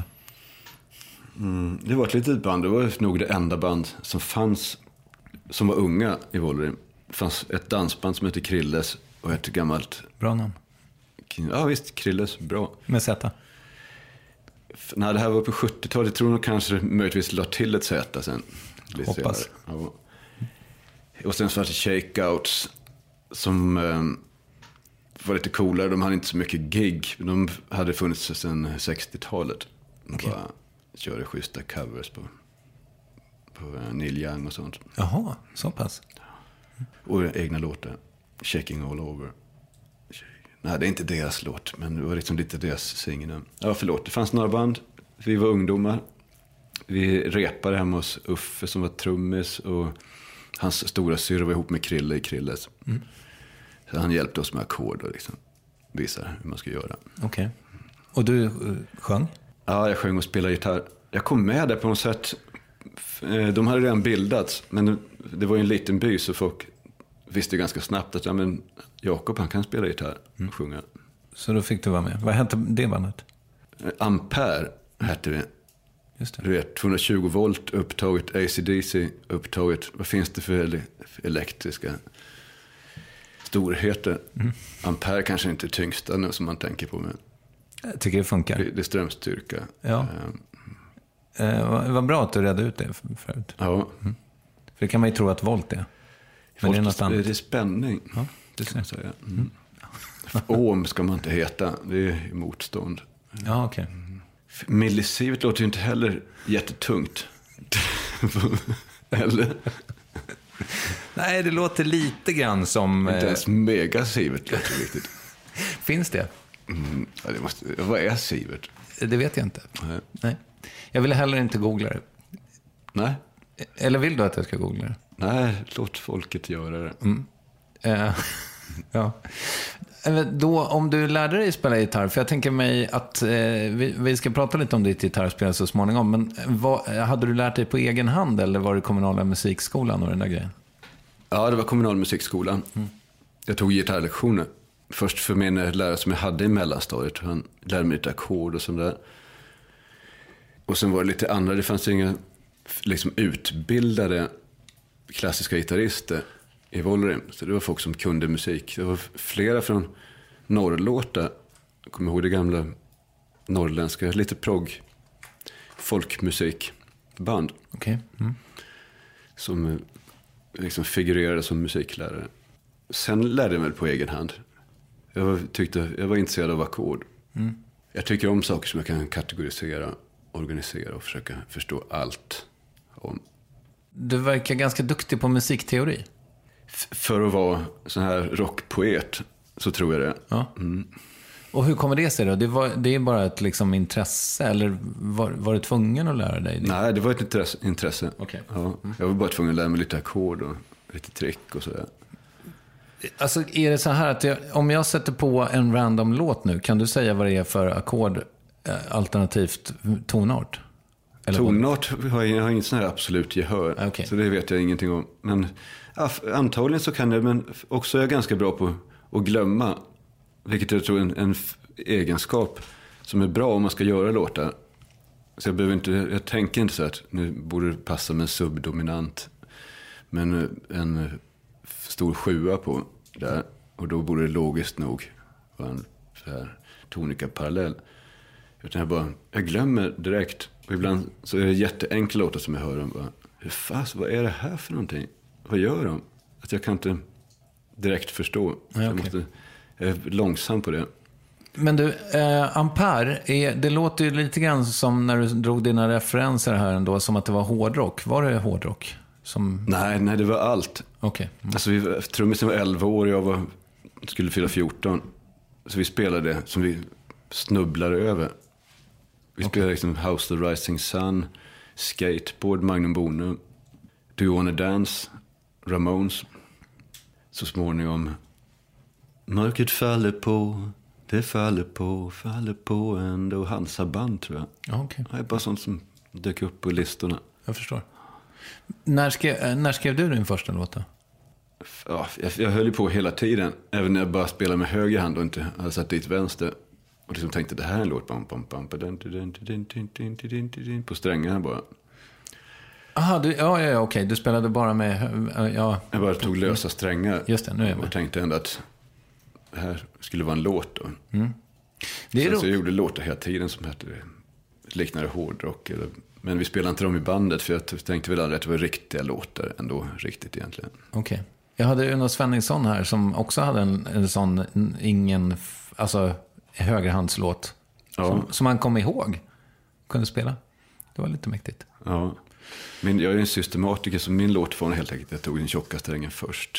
[SPEAKER 5] Det var ett litet band. Det var nog det enda band som fanns som var unga i Vålered. Det fanns ett dansband som hette Krilles och ett gammalt...
[SPEAKER 1] Bra namn.
[SPEAKER 5] Ja visst, Krilles, bra.
[SPEAKER 1] Med Z?
[SPEAKER 5] Nej, det här var på 70-talet. Jag tror nog kanske möjligtvis la till ett Z sen.
[SPEAKER 1] Hoppas.
[SPEAKER 5] Ja. Och sen så var det Shakeouts som var lite coolare. De hade inte så mycket gig. De hade funnits sedan 60-talet. De bara körde schyssta covers på Neil Young och sånt.
[SPEAKER 1] Jaha, så pass.
[SPEAKER 5] Och egna låtar. Shaking All Over. Nej, det är inte deras låt, men det var liksom lite deras signum. Ja, förlåt. Det fanns några band. Vi var ungdomar. Vi repade hemma hos Uffe som var trummis. Och hans stora syra var ihop med Krille i Krilles. Så han hjälpte oss med ackord och liksom visade hur man ska göra.
[SPEAKER 1] Okej. Och du sjöng?
[SPEAKER 5] Ja, jag sjöng och spelade gitarr. Jag kom med där på något sätt. De hade redan bildats, men det var ju en liten by så folk visste ganska snabbt att Jakob, han kan spela gitarr och sjunga.
[SPEAKER 1] Så då fick du vara med. Vad hette det bandet?
[SPEAKER 5] Ampere hette vi.
[SPEAKER 1] Just det.
[SPEAKER 5] Du vet, 220 volt upptaget, AC/DC upptaget. Vad finns det för elektriska storheter? Ampere kanske inte är tyngsta nu som man tänker på. Men
[SPEAKER 1] jag tycker det funkar.
[SPEAKER 5] det är strömstyrka.
[SPEAKER 1] Ja. Vad bra att du redde ut det förut.
[SPEAKER 5] Ja.
[SPEAKER 1] För det kan man ju tro att volt är. Men det är något annat.
[SPEAKER 5] Det är spänning.
[SPEAKER 1] Ja,
[SPEAKER 5] det kan man säga. Ohm ska man inte heta. Det är motstånd.
[SPEAKER 1] Ja, okej.
[SPEAKER 5] Millisievert låter ju inte heller jättetungt. Eller?
[SPEAKER 1] Nej, det låter lite grann som...
[SPEAKER 5] Inte ens megasievert låter riktigt.
[SPEAKER 1] Finns det?
[SPEAKER 5] Ja, vad är sievert?
[SPEAKER 1] Det vet jag inte. Nej. Jag vill heller inte googla det.
[SPEAKER 5] Nej.
[SPEAKER 1] Eller vill du att jag ska googla det?
[SPEAKER 5] Nej, låt folket göra det.
[SPEAKER 1] Ja. Då, om du lärde dig spela gitarr, för jag tänker mig att vi ska prata lite om ditt gitarrspel så småningom, men hade du lärt dig på egen hand eller var det kommunala musikskolan och den där grejen?
[SPEAKER 5] Ja, det var kommunal musikskolan. Jag tog gitarrlektioner. Först för min lärare som jag hade i mellanstadiet. Han lärde mig lite ackord och sånt där. Och sen var det lite andra. Det fanns inga liksom utbildade klassiska gitarrister i Vålerim. Så det var folk som kunde musik. Det var flera från norrlåtar. Jag kommer ihåg det gamla norrländska, lite progg, folkmusikband.
[SPEAKER 1] Okej.
[SPEAKER 5] Som liksom figurerade som musiklärare. Sen lärde jag mig på egen hand. Jag var intresserad av ackord. Jag tycker om saker som jag kan kategorisera, organisera och försöka förstå allt om.
[SPEAKER 1] Du verkar ganska duktig på musikteori.
[SPEAKER 5] För att vara sån här rockpoet så tror jag det.
[SPEAKER 1] Ja. Och hur kommer det sig då? Det är bara ett liksom intresse, eller var du tvungen att lära dig det?
[SPEAKER 5] Nej, det var ett intresse.
[SPEAKER 1] Okay.
[SPEAKER 5] Ja, jag var bara tvungen att lära mig lite ackord och lite trick och sådär.
[SPEAKER 1] Alltså är det så här att om jag sätter på en random låt nu, kan du säga vad det är för ackord alternativt tonart? Eller
[SPEAKER 5] tonart har jag inget sån här absolut gehör.
[SPEAKER 1] Okay.
[SPEAKER 5] Så det vet jag ingenting om. Men antagligen så kan jag, men också är jag ganska bra på att glömma. Vilket jag tror är en egenskap som är bra om man ska göra låtar. Så jag tänker inte så att nu borde det passa med en subdominant. Men en stor 7 på där. Och då borde det logiskt nog vara en så här tonika parallell. Utan jag glömmer direkt. Och ibland så är det jätteenkla låtar som jag hör om. Vad är det här för någonting? Vad gör de? Att jag kan inte direkt förstå.
[SPEAKER 1] Ja,
[SPEAKER 5] jag är långsam på det.
[SPEAKER 1] Men du, Ampere, det låter ju lite grann som när du drog dina referenser här ändå, som att det var hårdrock. Var det hårdrock?
[SPEAKER 5] Nej, det var allt.
[SPEAKER 1] Okay.
[SPEAKER 5] Alltså trummisen var 11 år och jag skulle fylla 14. Så vi spelade det som vi snubblade över. Vi spelade liksom House of the Rising Sun, Skateboard, Magnum Bonum, Do You Wanna Dance, Ramones. Så småningom Mörkret faller på, det faller på ändå. Hansa band tror jag.
[SPEAKER 1] Okay.
[SPEAKER 5] Det är bara sånt som dök upp på listorna.
[SPEAKER 1] Jag förstår. När skrev du din första låt då?
[SPEAKER 5] Ja, jag höll ju på hela tiden. Även när jag bara spelade med höger hand och inte hade satt dit vänster. Och liksom tänkte, det här är en låt. På strängarna bara.
[SPEAKER 1] Aha, okej. Du spelade bara med... Ja.
[SPEAKER 5] Jag bara tog lösa strängar.
[SPEAKER 1] Just det, nu är jag med.
[SPEAKER 5] Och tänkte ändå att det här skulle vara en låt då.
[SPEAKER 1] Det är
[SPEAKER 5] så jag gjorde låtar hela tiden som hette liknande hårdrock. Men vi spelade inte dem i bandet, för jag tänkte väl aldrig att det var riktiga låtar ändå, riktigt egentligen.
[SPEAKER 1] Okej. Jag hade Uno Svenningsson här som också hade en sån högerhandslåt som han kom ihåg. Kunde spela. Det var lite mäktigt.
[SPEAKER 5] Ja. Men jag är en systematiker, så min låt var helt enkelt, jag tog den tjocka strängen först.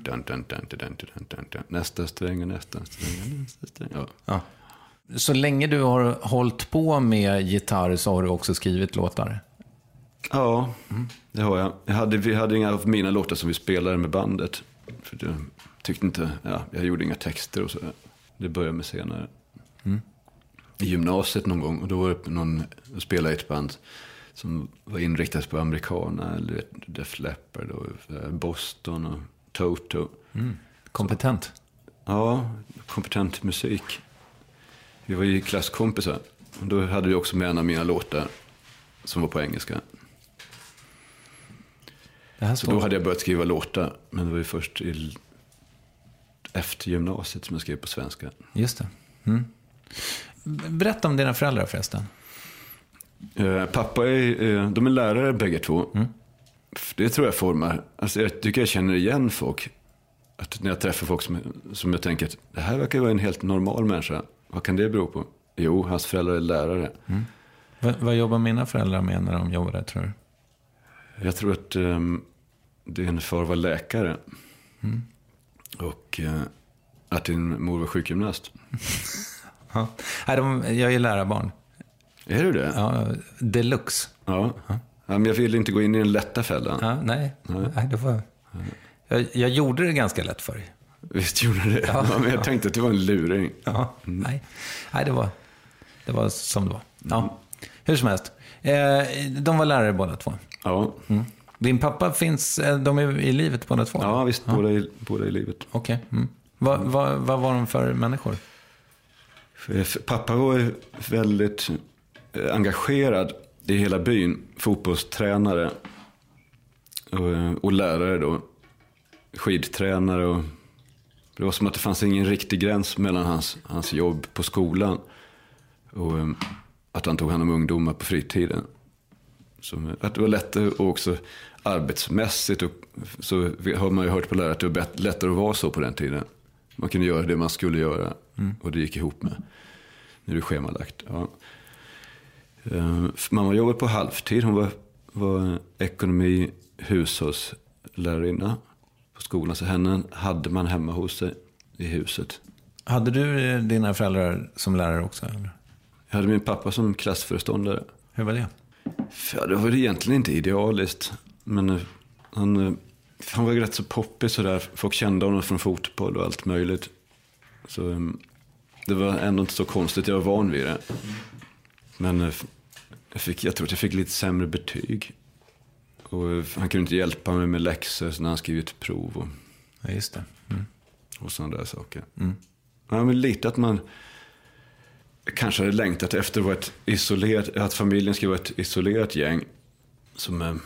[SPEAKER 5] Nästa sträng och nästa sträng.
[SPEAKER 1] Ja. Så länge du har hållit på med gitarr så har du också skrivit låtar?
[SPEAKER 5] Ja, det har jag. Vi hade inga av mina låtar som vi spelade med bandet. För jag tyckte inte, jag gjorde inga texter och sådär. Det började med senare. I gymnasiet någon gång, och då var det någon att spela i ett band som var inriktat på americana eller Def Leppard och Boston och Toto.
[SPEAKER 1] Kompetent.
[SPEAKER 5] Ja, kompetent musik. Vi var ju klasskompisar. Och då hade vi också med en av mina låtar som var på engelska. Så då hade jag börjat skriva låtar. Men det var ju först efter gymnasiet som jag skrev på svenska.
[SPEAKER 1] Just det. Berätta om dina föräldrar förresten.
[SPEAKER 5] Pappa de är lärare bägge två. Det tror jag formar. Alltså jag tycker jag känner igen folk. Att när jag träffar folk som jag tänker att det här verkar vara en helt normal människa. Vad kan det bero på? Jo, hans föräldrar är lärare.
[SPEAKER 1] Vad jobbar mina föräldrar med när de jobbar där, tror du?
[SPEAKER 5] Jag tror att din far var läkare. Och att din mor var sjukgymnast.
[SPEAKER 1] Ja. Jag är lärarbarn.
[SPEAKER 5] Är du det?
[SPEAKER 1] Ja, deluxe.
[SPEAKER 5] Ja. Men jag ville inte gå in i den lätta fällan.
[SPEAKER 1] Ja, nej, det var... Jag gjorde det ganska lätt för dig.
[SPEAKER 5] Visst gjorde det. Ja, men jag tänkte att det var en luring.
[SPEAKER 1] Ja, nej, det var som det var. Ja. Hur som helst. De var lärare båda två.
[SPEAKER 5] Ja.
[SPEAKER 1] Din pappa finns, de är i livet båda två?
[SPEAKER 5] Ja, visst, båda i livet.
[SPEAKER 1] Okej. Vad var de för människor?
[SPEAKER 5] Pappa var väldigt engagerad i hela byn. Fotbollstränare och lärare då. Skidtränare och det var som att det fanns ingen riktig gräns mellan hans jobb på skolan och att han tog hand om ungdomar på fritiden. Så att det var lättare och också arbetsmässigt och så har man ju hört på lärare att det var lättare att vara så på den tiden. Man kunde göra det man skulle göra och det gick ihop med när det är schemalagt. Ja. Mamma jobbade på halvtid. Hon var ekonomi hushållslärarinna på skolan. Så henne hade man hemma hos sig i huset.
[SPEAKER 1] Hade du dina föräldrar som lärare också? Eller?
[SPEAKER 5] Jag hade min pappa som klassföreståndare.
[SPEAKER 1] Hur var det?
[SPEAKER 5] Ja, det var egentligen inte idealiskt. Men han var rätt så poppig sådär. Folk kände honom från fotboll och allt möjligt. Så det var ändå inte så konstigt. Jag var van vid det. Men jag tror att jag fick lite sämre betyg. Och han kunde inte hjälpa mig med läxor när han skrivit prov.
[SPEAKER 1] Ja, just det.
[SPEAKER 5] Och sådana där saker. Ja, men lite att man kanske hade längtat efter att familjen skulle vara ett isolerat gäng som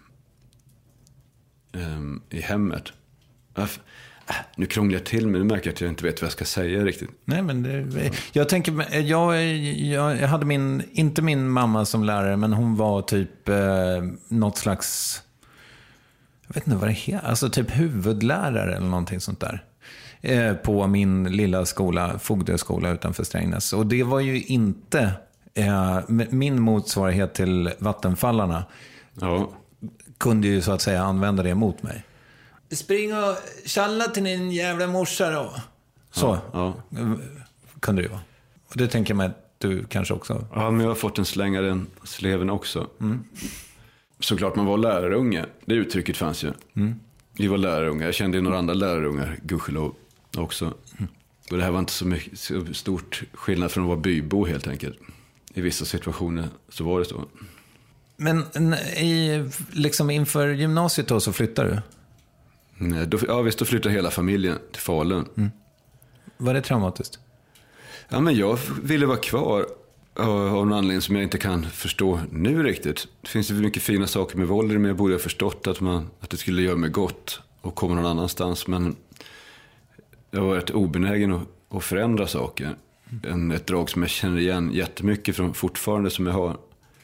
[SPEAKER 5] i hemmet. Nu krånglar jag till mig. Nu märker jag att jag inte vet vad jag ska säga riktigt.
[SPEAKER 1] Nej, men jag tänker, jag hade inte min mamma som lärare, men hon var typ något slags, jag vet inte vad det heter, alltså typ huvudlärare eller någonting sånt där. På min lilla skola, Fogdöskola utanför Strängnäs. Och det var ju inte min motsvarighet till Vattenfallarna.
[SPEAKER 5] Ja.
[SPEAKER 1] Kunde ju så att säga använda det mot mig. Spring och tjalla till din jävla morsa då. Så kunde det vara. Och det tänker jag mig att du kanske också...
[SPEAKER 5] Ja, men jag har fått en släng av den sleven också. Såklart man var lärarunge. Det uttrycket fanns ju. Vi var lärarunga. Jag kände några andra lärarungar, gudskelov, också. Och det här var inte så stort skillnad från att vara bybo helt enkelt. I vissa situationer så var det så.
[SPEAKER 1] Men liksom inför gymnasiet då så flyttar du?
[SPEAKER 5] Nej, då flyttade hela familjen till Falun.
[SPEAKER 1] Var det traumatiskt?
[SPEAKER 5] Ja, men jag ville vara kvar av en anledning som jag inte kan förstå nu riktigt. Det finns ju mycket fina saker med våld, men jag borde ha förstått att det skulle göra mig gott och komma någon annanstans. Men jag har varit obenägen att förändra saker. Ett drag som jag känner igen jättemycket från fortfarande som jag har.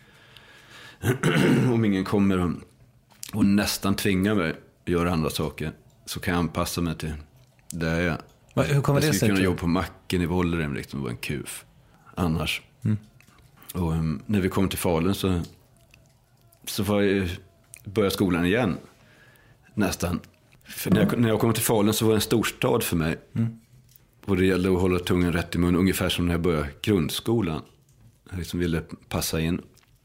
[SPEAKER 5] Om ingen kommer och nästan tvingar mig att göra andra saker, så kan jag anpassa mig till det jag är.
[SPEAKER 1] Hur kommer det sig?
[SPEAKER 5] Jag skulle kunna jobba på macken i Vållerem, liksom, det var en kuf annars. Och när vi kom till Falun så började skolan igen nästan. För när jag kom till Falun så var det en storstad för mig. Och det gällde att hålla tungan rätt i mun, ungefär som när jag började grundskolan. Jag liksom ville passa in.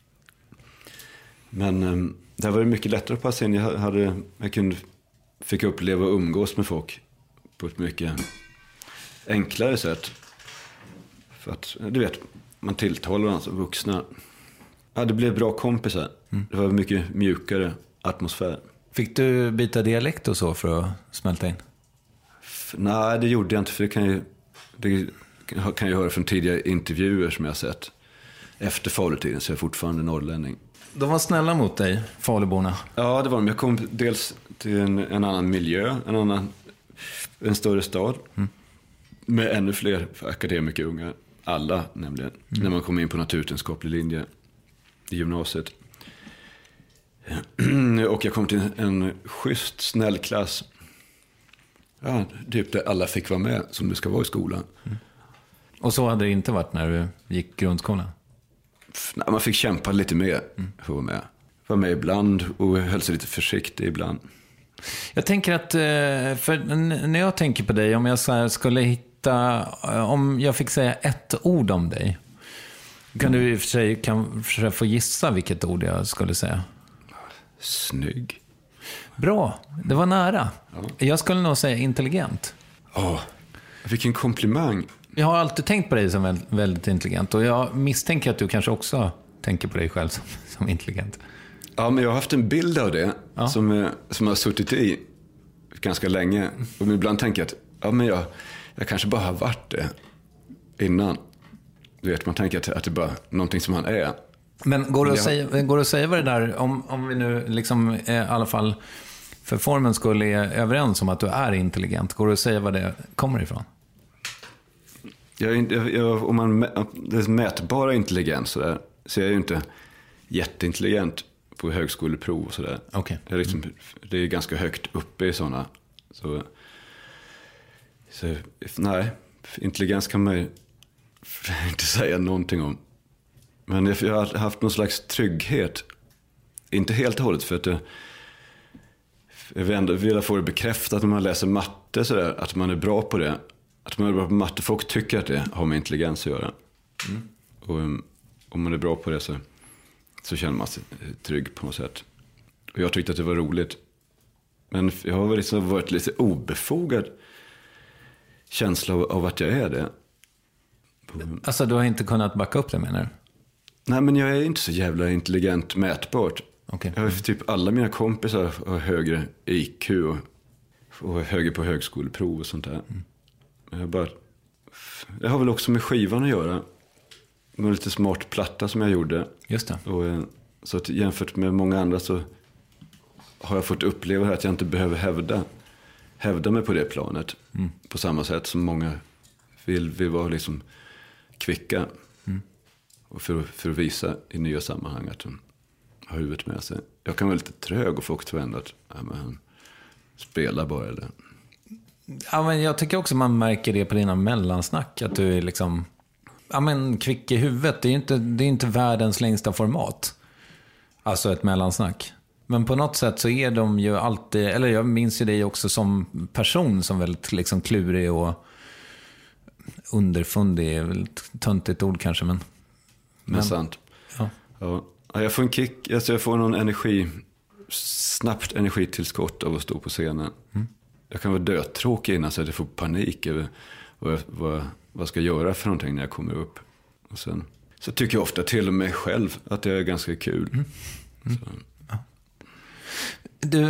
[SPEAKER 5] Men där var det mycket lättare att passa in. Jag fick uppleva och umgås med folk på ett mycket enklare sätt. För att, du vet, man tilltalar varandra som vuxna. Ja, det blev bra kompisar. Det var mycket mjukare atmosfär.
[SPEAKER 1] Fick du byta dialekt och så för att smälta in?
[SPEAKER 5] Nej, det gjorde jag inte, för det kan jag höra från tidigare intervjuer som jag har sett efter Falutiden, så jag är fortfarande norrlänning.
[SPEAKER 1] De var snälla mot dig, Faluborna.
[SPEAKER 5] Ja, det var de. Jag kom dels till en annan miljö, en större stad med ännu fler akademiker unga. Alla nämligen, när man kom in på naturvetenskaplig linje i gymnasiet. Och jag kom till en schysst, snäll klass. Ja, typ där alla fick vara med, som det ska vara i skolan.
[SPEAKER 1] Och så hade det inte varit när du gick grundskolan?
[SPEAKER 5] Nej, man fick kämpa lite mer för att vara med. Var med ibland och höll sig lite försiktig ibland.
[SPEAKER 1] Jag tänker att, för när jag tänker på dig, om jag så här skulle hitta, om jag fick säga ett ord om dig, kan du i och för sig kanske få gissa vilket ord jag skulle säga?
[SPEAKER 5] Snygg.
[SPEAKER 1] Bra, det var nära. Ja. Jag skulle nog säga intelligent.
[SPEAKER 5] Vilken komplimang.
[SPEAKER 1] Jag har alltid tänkt på dig som väldigt intelligent, och jag misstänker att du kanske också tänker på dig själv som intelligent.
[SPEAKER 5] Ja, men jag har haft en bild av det som har suttit i ganska länge. Och ibland tänker jag att jag kanske bara har varit det innan. Du vet, man tänker att det bara är någonting som man är.
[SPEAKER 1] Men går det att säga vad det där, om vi nu liksom i alla fall för formens skull är överens om att du är intelligent, går det att säga vad det kommer ifrån?
[SPEAKER 5] Om man det är mätbara intelligens så är jag ju inte jätteintelligent på högskoleprov och sådär.
[SPEAKER 1] Okay.
[SPEAKER 5] Det är ganska högt uppe i sådana. Så nej, intelligens kan man ju inte säga någonting om. Men jag har haft någon slags trygghet. Inte helt och hållet, för att jag vill få det bekräftat när man läser matte sådär, att man är bra på det. Att man är bra på matte. Folk tycker att det har med intelligens att göra. Och om man är bra på det så känner man sig trygg på något sätt. Och jag tyckte att det var roligt. Men jag har varit lite obefogad känsla av att jag är det.
[SPEAKER 1] Alltså du har inte kunnat backa upp det, menar du?
[SPEAKER 5] Nej, men jag är inte så jävla intelligent mätbart.
[SPEAKER 1] Okay.
[SPEAKER 5] Jag har typ alla mina kompisar har högre IQ och högre på högskoleprov och sånt där. Jag har väl också med skivan att göra. Med lite smart platta som jag gjorde.
[SPEAKER 1] Just det.
[SPEAKER 5] Och, så att jämfört med många andra så har jag fått uppleva att jag inte behöver hävda mig på det planet. På samma sätt som många vill vara liksom kvicka. Och för att visa i nya sammanhang att de har huvudet med sig. Jag kan vara lite trög och folk tror ändå att han spelar bara eller...
[SPEAKER 1] Ja, men jag tycker också man märker det på dina mellansnack, att du är liksom kvick i huvudet. Det är inte världens längsta format. Alltså ett mellansnack. Men på något sätt så är de ju alltid, eller jag minns ju dig också som person som väldigt liksom klurig och underfundig, är väl ett töntigt ord kanske, men
[SPEAKER 5] sant.
[SPEAKER 1] Ja.
[SPEAKER 5] Ja, jag får en kick, alltså jag får någon snabbt energitillskott av att stå på scenen. Jag kan vara dödtråkig innan så att jag får panik över vad jag ska göra för någonting när jag kommer upp. Och sen så tycker jag ofta till och med själv att det är ganska kul.
[SPEAKER 1] Ja. Du,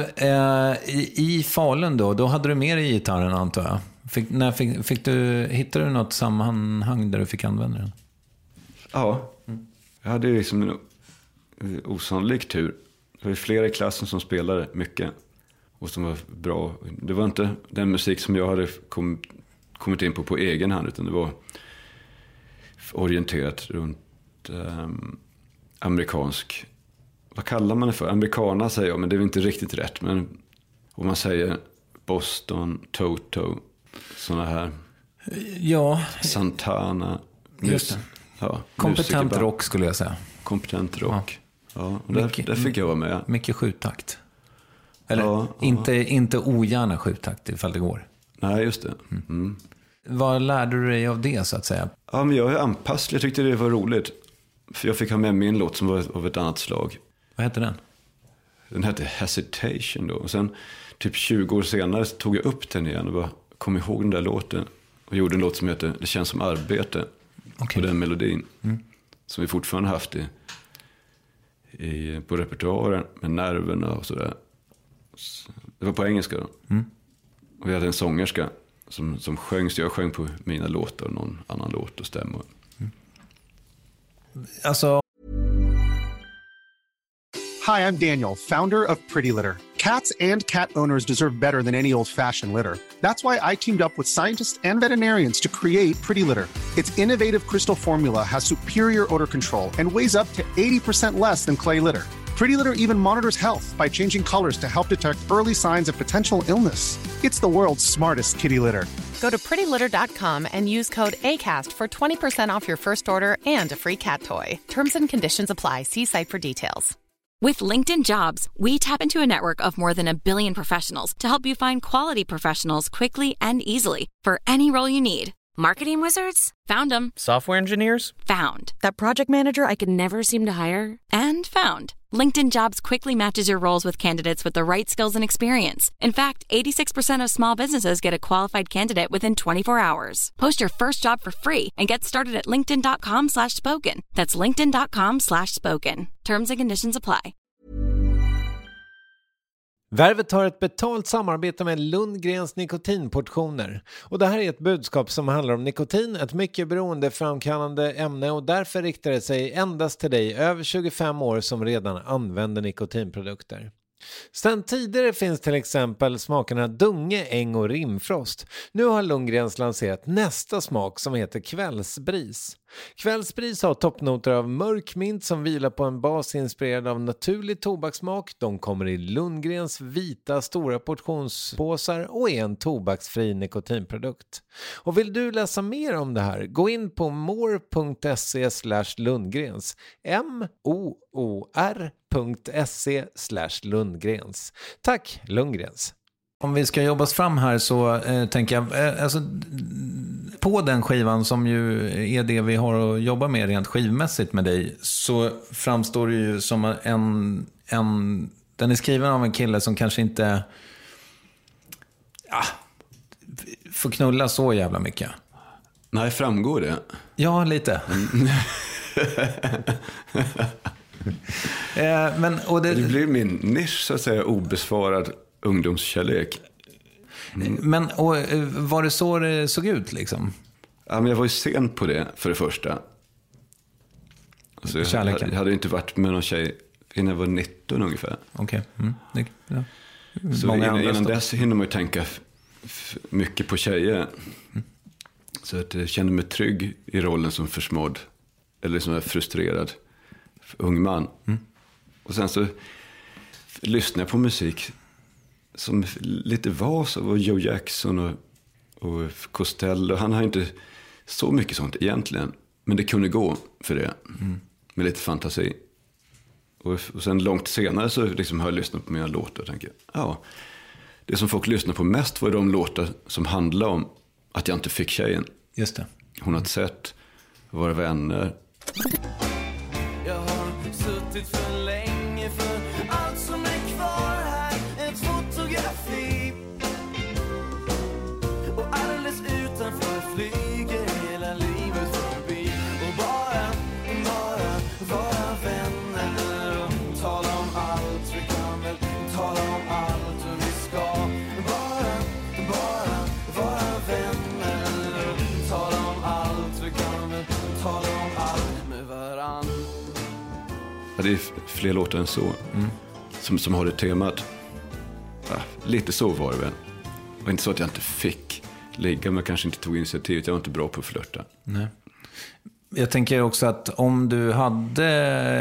[SPEAKER 1] i Falun då hade du med dig gitarren, antar jag. Hittade du något sammanhang där du fick använda den? Ja,
[SPEAKER 5] jag hade liksom en osannolik tur. Det var flera i klassen som spelade mycket och som var bra. Det var inte den musik som jag hade kommit in på egen hand, utan det var orienterat runt amerikansk, vad kallar man det för? Americana säger jag, men det är inte riktigt rätt. Men om man säger Boston, Toto, såna här.
[SPEAKER 1] Ja.
[SPEAKER 5] Santana.
[SPEAKER 1] Just det.
[SPEAKER 5] Ja,
[SPEAKER 1] kompetent rock skulle jag säga.
[SPEAKER 5] Kompetent rock. Ja, och där fick jag vara med.
[SPEAKER 1] Mycket sjutakt. Eller inte ogärna sjutakt ifall det går.
[SPEAKER 5] Nej, just det.
[SPEAKER 1] Vad lärde du dig av det, så att säga?
[SPEAKER 5] Ja, men jag är anpasslig. Jag tyckte det var roligt. För jag fick ha med min låt som var av ett annat slag.
[SPEAKER 1] Vad hette den?
[SPEAKER 5] Den hette Hesitation då. Och sen typ 20 år senare så tog jag upp den igen och bara kom ihåg den där låten. Och gjorde en låt som heter Det känns som arbete. Okay. Och den melodin. Som vi fortfarande haft på repertoaren med nerverna och sådär. Det var på engelska då. Och vi hade en sångerska som sjöng, så jag sjöng på mina låtar och någon annan låt och stämmor.
[SPEAKER 1] Alltså...
[SPEAKER 3] Hi, I'm Daniel, founder of Pretty Litter. Cats and cat owners deserve better than any old-fashioned litter. That's why I teamed up with scientists and veterinarians to create Pretty Litter. Its innovative crystal formula has superior odor control and weighs up to 80% less than clay litter. Pretty Litter even monitors health by changing colors to help detect early signs of potential illness. It's the world's smartest kitty litter.
[SPEAKER 6] Go to prettylitter.com and use code ACAST for 20% off your first order and a free cat toy. Terms and conditions apply. See site for details.
[SPEAKER 2] With LinkedIn Jobs, we tap into a network of more than 1 billion professionals to help you find quality professionals quickly and easily for any role you need. Marketing wizards? Found them.
[SPEAKER 7] Software engineers?
[SPEAKER 2] Found. That project manager I could never seem to hire? And found. LinkedIn Jobs quickly matches your roles with candidates with the right skills and experience. In fact, 86% of small businesses get a qualified candidate within 24 hours. Post your first job for free and get started at linkedin.com/spoken. That's linkedin.com/spoken. Terms and conditions apply.
[SPEAKER 1] Värvet har ett betalt samarbete med Lundgrens nikotinportioner. Och det här är ett budskap som handlar om nikotin, ett mycket beroendeframkallande ämne, och därför riktar det sig endast till dig över 25 år som redan använder nikotinprodukter. Sedan tidigare finns till exempel smakerna Dunge, Äng och Rimfrost. Nu har Lundgrens lanserat nästa smak som heter Kvällsbris. Kvällsbris har toppnoter av mörk mint som vilar på en bas inspirerad av naturlig tobakssmak. De kommer i Lundgrens vita stora portionspåsar och är en tobaksfri nikotinprodukt. Och vill du läsa mer om det här, gå in på more.se/Lundgrens. moor.se/Lundgrens. Tack Lundgrens. Om vi ska jobba oss fram här så tänker jag, alltså, på den skivan som ju är det vi har att jobba med rent skivmässigt med dig, så framstår det ju som den är skriven av en kille som kanske inte får knulla så jävla mycket.
[SPEAKER 5] Nej, framgår det?
[SPEAKER 1] Ja, lite. Det
[SPEAKER 5] blir min nisch, så att säga, obesvarad ungdomskärlek.
[SPEAKER 1] Men var det så det såg ut liksom?
[SPEAKER 5] Ja, men jag var ju sen på det, för det första. Alltså, jag hade inte varit med någon tjej innan jag var 19 ungefär.
[SPEAKER 1] Okej. Ja.
[SPEAKER 5] Så innan dess hinner man ju tänka mycket på tjejer. Så att jag kände mig trygg i rollen som försmådd, eller som en frustrerad ung man. Och sen så lyssnade jag på musik som lite var så, var Joe Jackson och Costello. Han har inte så mycket sånt egentligen, men det kunde gå för det med lite fantasi. Och sen långt senare så liksom har jag lyssnat på mina låtar och tänker, det som folk lyssnar på mest var de låtar som handlar om att jag inte fick tjejen.
[SPEAKER 1] Just det.
[SPEAKER 5] Hon har sett våra vänner.
[SPEAKER 8] Jag har suttit för länge, för allt som är kvar här är ett fotografi. Och alldeles utanför flyger hela livet förbi. Och bara vara vänner och tala om allt. Vi kan väl tala om allt och vi ska bara vara vänner och tala om allt. Vi kan väl tala om allt med varann.
[SPEAKER 5] Ja, det är fler låtar än så som har det temat. Lite så var det väl. Och inte så att jag inte fick ligga, men kanske inte tog initiativet. Jag var inte bra på att flirta.
[SPEAKER 1] Nej. Jag tänker också att om du hade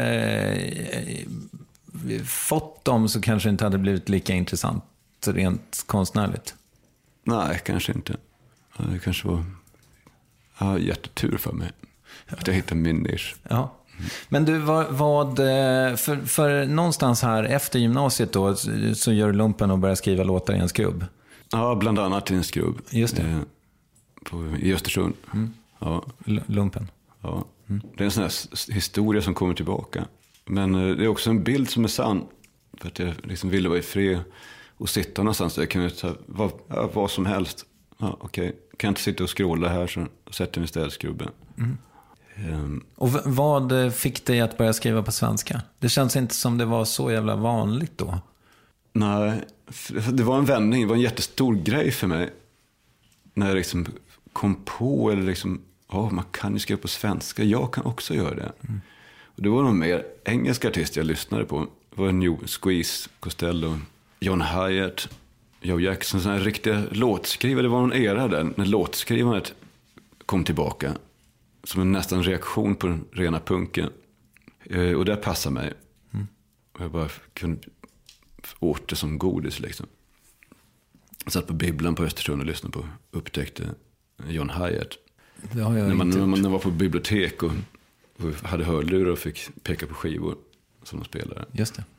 [SPEAKER 1] fått dem så kanske det inte hade blivit lika intressant rent konstnärligt.
[SPEAKER 5] Nej, kanske inte. Det kanske var jättetur för mig att jag hittade min nisch.
[SPEAKER 1] Ja. Men du, för någonstans här efter gymnasiet då så gör du lumpen och börjar skriva låtar i en skrubb?
[SPEAKER 5] Ja, bland annat i en skrubb.
[SPEAKER 1] Just det.
[SPEAKER 5] I Östersund. Ja.
[SPEAKER 1] Lumpen.
[SPEAKER 5] Ja. Det är en sån här historia som kommer tillbaka. Men det är också en bild som är sann. För att jag liksom ville vara i fred och sitta någonstans där jag kunde ta vad som helst. Ja, okej. Kan jag inte sitta och scrolla här, så sätter jag mig istället skrubben.
[SPEAKER 1] Och vad fick dig att börja skriva på svenska? Det känns inte som det var så jävla vanligt då.
[SPEAKER 5] Nej, det var en vändning. Det var en jättestor grej för mig. När jag liksom kom på, eller liksom, man kan ju skriva på svenska. Jag kan också göra det. Och det var nog mer engelska artister jag lyssnade på. Det var New Squeeze, Costello, John Hyatt, Joe Jackson. Sådana här riktiga låtskrivare. Det var någon era där när låtskrivandet kom tillbaka. Som en nästan reaktion på den rena punken. Och det passade mig. Och jag bara kunde åt det som godis liksom. Jag satt på bibblan på Östersund och lyssnade på, upptäckte John Hyatt.
[SPEAKER 1] Det har jag
[SPEAKER 5] när man var på bibliotek och hade hörlurar och fick peka på skivor som de spelade.
[SPEAKER 1] Just det.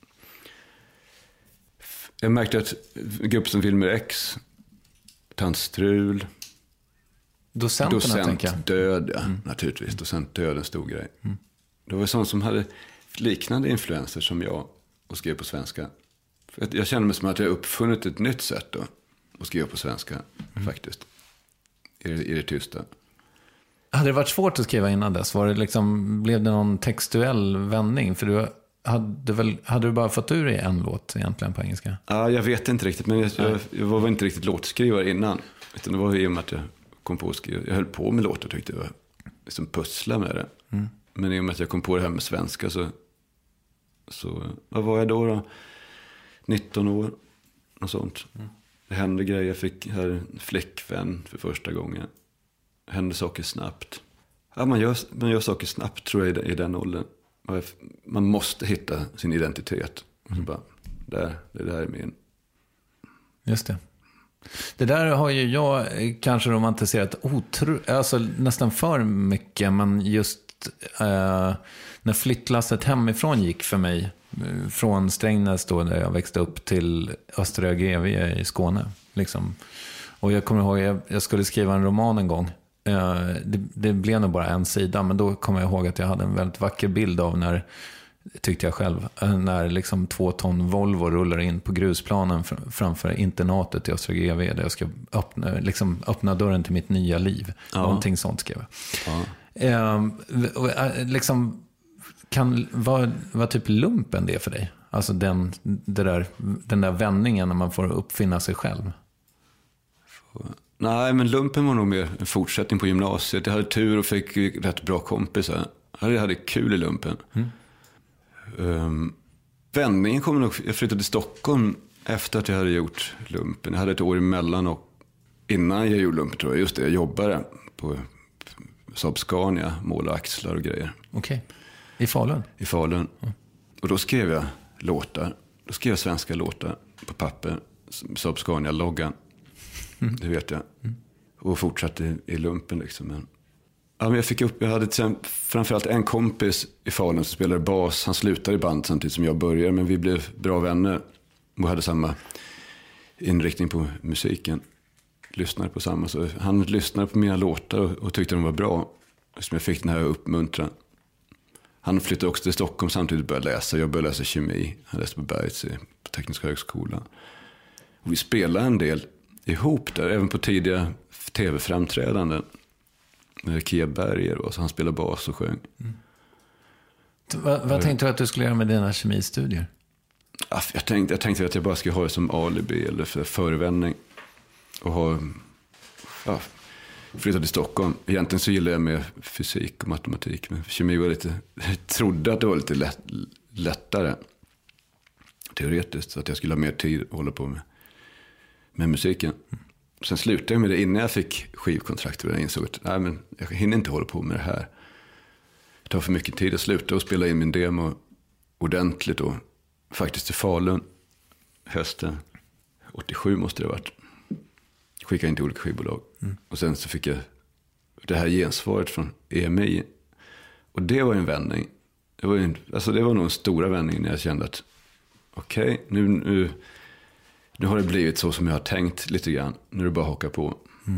[SPEAKER 5] Jag märkte att grupp som Wilmer X, Tant Strul, Docent Död, naturligtvis. Docent Död, en stor grej. Det var sånt som hade liknande influenser som jag och skrev på svenska. För jag kände mig som att jag uppfunnit ett nytt sätt då, att skriva på svenska, faktiskt. I det tysta.
[SPEAKER 1] Hade det varit svårt att skriva innan dess? Blev det någon textuell vändning? För du hade du bara fått ur i en låt egentligen på engelska?
[SPEAKER 5] Ja, jag vet inte riktigt. Men jag var väl inte riktigt låtskrivare innan. Utan det var i och med att jag kom på att skriva. Jag höll på med låtar, tyckte jag. Liksom pussla med det. Men i och med att jag kom på det här med svenska så vad var jag då? 19 år. Och sånt. Det hände grejer. Jag fick här en flickvän för första gången. Det hände saker snabbt. Ja, man gör saker snabbt, tror jag, i den åldern. Man måste hitta sin identitet. Och så bara, det där är min.
[SPEAKER 1] Just det. Det där har ju jag kanske romantiserat nästan för mycket. Men just när flyttlasset hemifrån gick för mig, från Strängnäs då, där jag växte upp, till Östra GV i Skåne liksom. Och jag kommer ihåg, jag skulle skriva en roman en gång. Det blev nog bara en sida, men då kommer jag ihåg att jag hade en väldigt vacker bild av tyckte jag själv, när liksom 2 ton Volvo rullar in på grusplanen framför internatet i Östra GV, där jag ska öppna dörren till mitt nya liv. Ja. Någonting sånt skrev jag. Vad typ lumpen det är för dig? Alltså den där vändningen när man får uppfinna sig själv.
[SPEAKER 5] Nej, men lumpen var nog mer en fortsättning på gymnasiet. Jag hade tur och fick rätt bra kompisar. Jag hade kul i lumpen. Vändningen kom nog. Jag flyttade till Stockholm efter att jag hade gjort lumpen. Jag hade ett år emellan, och innan jag gjorde lumpen, tror jag, just det, jag jobbade på Saab Scania, måla axlar och grejer.
[SPEAKER 1] Okej. I Falun?
[SPEAKER 5] I Falun. Och då skrev jag låtar. Då skrev jag svenska låtar på papper. Saab Scania-loggan. Det vet jag. Och fortsatte i lumpen liksom. Men jag hade framförallt en kompis i Falun som spelade bas. Han slutade i band samtidigt som jag började, men vi blev bra vänner och hade samma inriktning på musiken. Lyssnade på samma. Så han lyssnade på mina låtar och tyckte de var bra. Så jag fick den här uppmuntran. Han flyttade också till Stockholm samtidigt och började läsa. Jag började läsa kemi. Han läste på Bergs på Tekniska högskolan. Och vi spelade en del ihop där, även på tidiga tv-framträdanden. Med Kia Berger, och så han spelade bas och sjöng.
[SPEAKER 1] Vad tänkte du att du skulle göra med dina kemistudier?
[SPEAKER 5] Jag tänkte att jag bara skulle ha det som alibi eller för förevändning. Och flytta till Stockholm. Egentligen så gillar jag med fysik och matematik. Men kemi var lite, jag trodde att det var lite lättare teoretiskt. Så att jag skulle ha mer tid att hålla på med musiken. Sen slutade jag med det innan jag fick skivkontrakt. Och jag insåg att jag hinner inte hålla på med det här. Det tar för mycket tid. Jag slutade och spela in min demo ordentligt. Och faktiskt till Falun hösten 87 måste det ha varit. Skickade in till olika skivbolag. Och sen så fick jag det här gensvaret från EMI. Och det var en vändning. Det var nog en stora vändning när jag kände att okej, nu har det blivit så som jag har tänkt lite grann. Nu är det bara att haka på.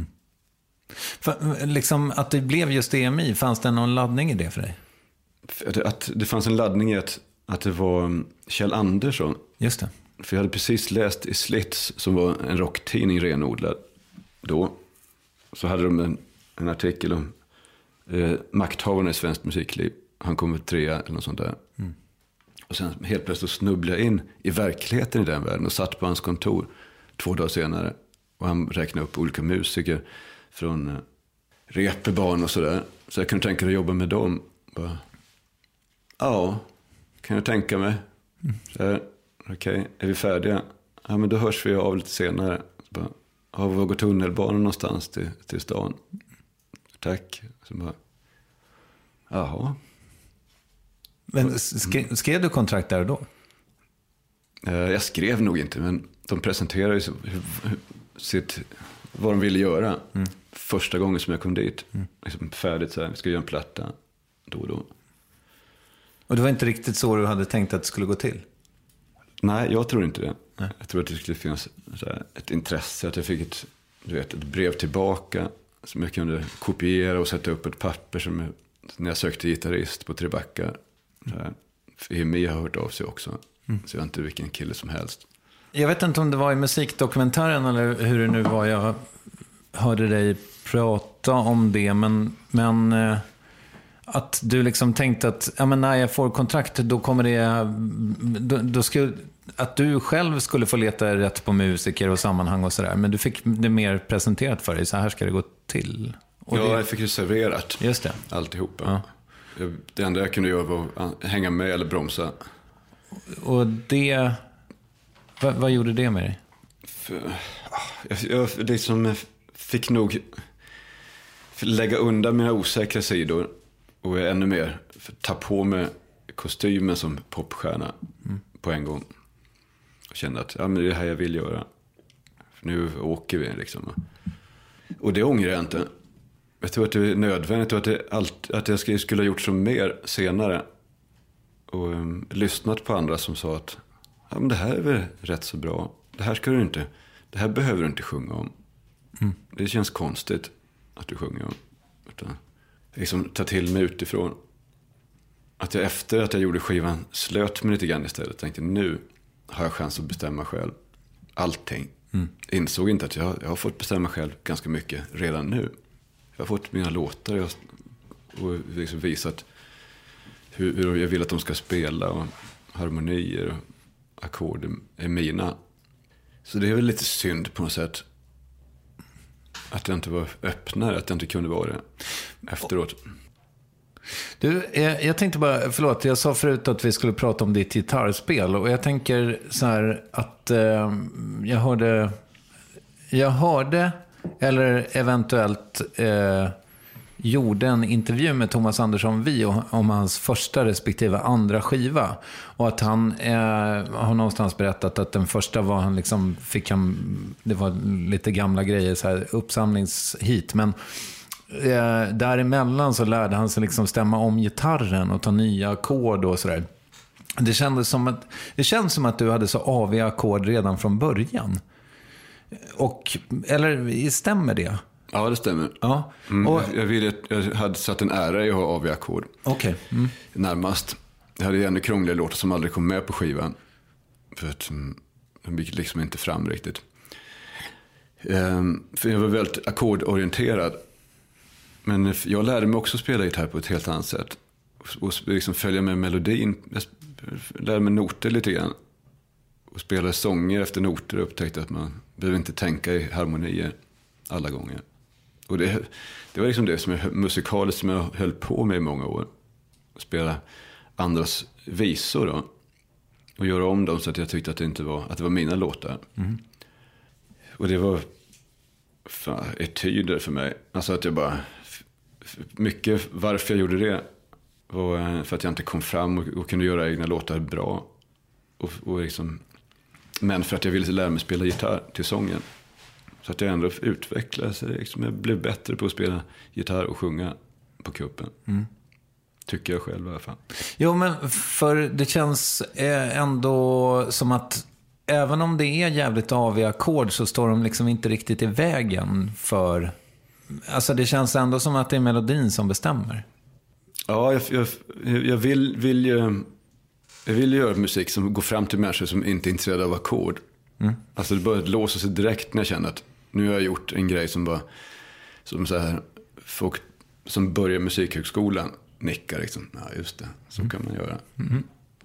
[SPEAKER 1] För, liksom att det blev just EMI, fanns det någon laddning i det för dig?
[SPEAKER 5] Att det fanns en laddning i att det var Kjell Andersson.
[SPEAKER 1] Just det.
[SPEAKER 5] För jag hade precis läst i Slits, som var en rocktidning renodlad då. Så hade de en artikel om makthavarna i svenskt musikliv. Han kom med 3 eller något sånt där. Och sen helt plötsligt snubblade jag in i verkligheten i den världen och satt på hans kontor 2 dagar senare. Och han räknade upp olika musiker från Reeperbahn och sådär. Så jag kunde tänka mig att jobba med dem. Bara, ja, kan jag tänka mig. Okej, är vi färdiga? Ja, men då hörs vi av lite senare. Så bara, ja, vi går tunnelbanan någonstans till stan. Tack. Så bara, jaha.
[SPEAKER 1] Men skrev du kontrakt där och då?
[SPEAKER 5] Jag skrev nog inte, men de presenterade ju vad de ville göra. Första gången som jag kom dit. Liksom färdigt så här, vi ska göra en platta då och då.
[SPEAKER 1] Och det var inte riktigt så du hade tänkt att det skulle gå till?
[SPEAKER 5] Nej, jag tror inte det.
[SPEAKER 1] Nej.
[SPEAKER 5] Jag tror att det skulle finnas så här, ett intresse, att jag fick ett brev tillbaka som jag kunde kopiera och sätta upp ett papper som när jag sökte gitarrist på Trebackar. Emi har hört av sig också. Så jag är inte vilken kille som helst.
[SPEAKER 1] Jag vet inte om det var i musikdokumentären eller hur det nu var. Jag hörde dig prata om det. Men att du liksom tänkte att ja, men när jag får kontrakt då kommer det... Då skulle, att du själv skulle få leta rätt på musiker och sammanhang och sådär. Men du fick det mer presenterat för dig. Så här ska det gå till. Och
[SPEAKER 5] jag fick ju serverat.
[SPEAKER 1] Just det.
[SPEAKER 5] Alltihopa. Ja. Det enda jag kunde göra var att hänga med eller bromsa.
[SPEAKER 1] Och det... Vad gjorde det med dig?
[SPEAKER 5] Jag liksom fick nog lägga undan mina osäkra sidor och ännu mer ta på mig kostymen som popstjärna på en gång. Och kände att ja, men det är det här jag vill göra. För nu åker vi liksom. Och det ångrar jag inte. Jag tror att det är nödvändigt och att jag skulle ha gjort så mer senare. Och lyssnat på andra som sa att ja, men det här är väl rätt så bra. Det här behöver du inte sjunga om. Det känns konstigt att du sjunger om. Utan liksom ta till mig utifrån. Att jag efter att jag gjorde skivan slöt mig lite grann istället. Tänkte nu har jag chans att bestämma själv. Allting. Insåg inte att jag har fått bestämma själv ganska mycket redan nu. Jag har fått mina låtar och liksom visat hur jag vill att de ska spela och harmonier och ackord är mina. Så det är väl lite synd på något sätt att jag inte var öppnare, att jag inte kunde vara det efteråt.
[SPEAKER 1] Du, jag tänkte bara, förlåt, jag sa förut att vi skulle prata om ditt gitarrspel och jag tänker så här att jag hörde eller eventuellt gjorde en intervju med Thomas Andersson Vi om hans första respektive andra skiva och att han har någonstans berättat att den första var han liksom det var lite gamla grejer så här uppsamlingshit men däremellan så lärde han sig liksom stämma om gitarren och ta nya ackord och sådär. Det känns som att du hade så aviga ackord redan från början. Eller stämmer det?
[SPEAKER 5] Ja, det stämmer.
[SPEAKER 1] Ja.
[SPEAKER 5] Och jag hade satt en ära i att ha aviga ackord.
[SPEAKER 1] Okej.
[SPEAKER 5] Närmast. Jag hade ännu krångliga låtar som aldrig kom med på skivan. För att de gick liksom inte fram riktigt. För jag var väldigt ackordorienterad. Men jag lärde mig också spela gitarr på ett helt annat sätt. Och liksom följa med melodin. Jag lärde mig noter lite grann. Och spelade sånger efter noter och upptäckte att man behöver inte tänka i harmonier alla gånger. Och det var liksom det som är musikaliskt som jag höll på med i många år. Att spela andras visor då. Och göra om dem så att jag tyckte att det var mina låtar. Och det var etyder för mig. Alltså att jag bara... Mycket varför jag gjorde det var för att jag inte kom fram och kunde göra egna låtar bra. Och liksom, men för att jag ville lära mig spela gitarr till sången. Så att jag ändå utvecklades. Liksom, jag blev bättre på att spela gitarr och sjunga på kuppen. Tycker jag själv i alla fall.
[SPEAKER 1] Jo, men för det känns ändå som att även om det är jävligt aviga ackord så står de liksom inte riktigt i vägen för... Alltså det känns ändå som att det är melodin som bestämmer.
[SPEAKER 5] Ja, jag vill göra musik som går fram till människor som inte är intresserade av ackord. Alltså det började låsa sig direkt när jag kände att nu har jag gjort en grej som så här, folk som börjar musikhögskolan nickar liksom. Ja, just det. Så kan man göra.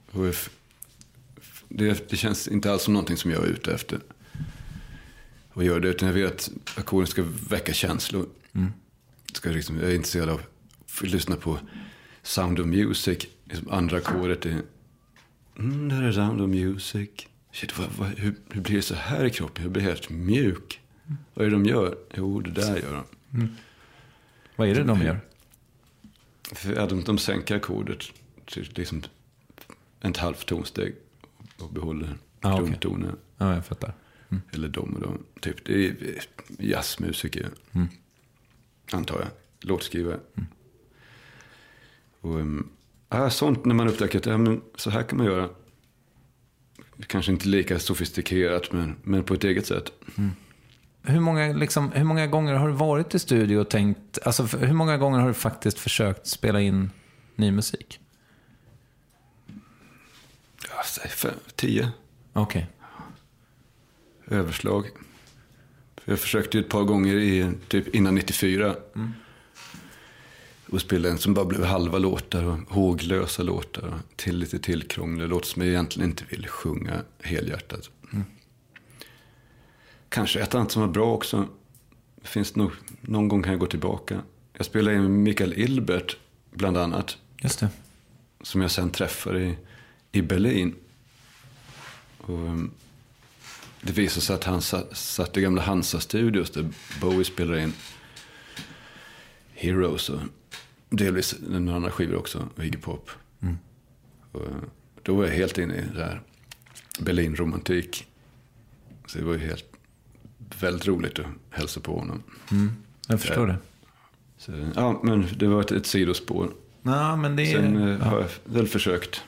[SPEAKER 5] Och det känns inte alls som någonting som jag är ute efter. Och gör det, utan jag vet att ackorden ska väcka känslor. Jag är intresserad av att lyssna på Sound of Music. Liksom andra ackordet är det är Sound of Music. Shit, hur blir det så här i kroppen? Jag blir helt mjuk. Vad är det de gör? Jo, det där gör de.
[SPEAKER 1] Vad är det de gör?
[SPEAKER 5] De sänker ackordet till liksom ett halvt tonsteg och behåller grundtonen.
[SPEAKER 1] Ja, jag fattar.
[SPEAKER 5] Eller de och de. Typ, det är jazzmusiker. Antar jag. Låtskrivare. Och sånt när man upptäcker att men så här kan man göra. Kanske inte lika sofistikerat, men på ett eget sätt.
[SPEAKER 1] Hur många gånger har du varit i studio och tänkt, alltså hur många gånger har du faktiskt försökt spela in ny musik?
[SPEAKER 5] Ja, säg 10.
[SPEAKER 1] Okej.
[SPEAKER 5] Överslag. Jag försökte ju ett par gånger typ innan 94. Och spela en som bara blev halva låtar och håglösa låtar och lite tillkrångliga låtar som jag egentligen inte vill sjunga helhjärtat. Kanske ett annat som var bra också. Det finns nog, någon gång kan jag gå tillbaka. Jag spelade in med Mikael Ilbert bland annat.
[SPEAKER 1] Just det.
[SPEAKER 5] Som jag sen träffade i Berlin. Och det visade sig att han satt i gamla Hansa Studios där Bowie spelade in Heroes och delvis några andra skivor också, Iggy Pop. Och då var jag helt inne i det här Berlin-romantik. Så det var ju väldigt roligt att hälsa på honom.
[SPEAKER 1] Jag förstår det.
[SPEAKER 5] Så, ja, men det var ett sidospår.
[SPEAKER 1] Ja, men det är...
[SPEAKER 5] Sen har jag väl försökt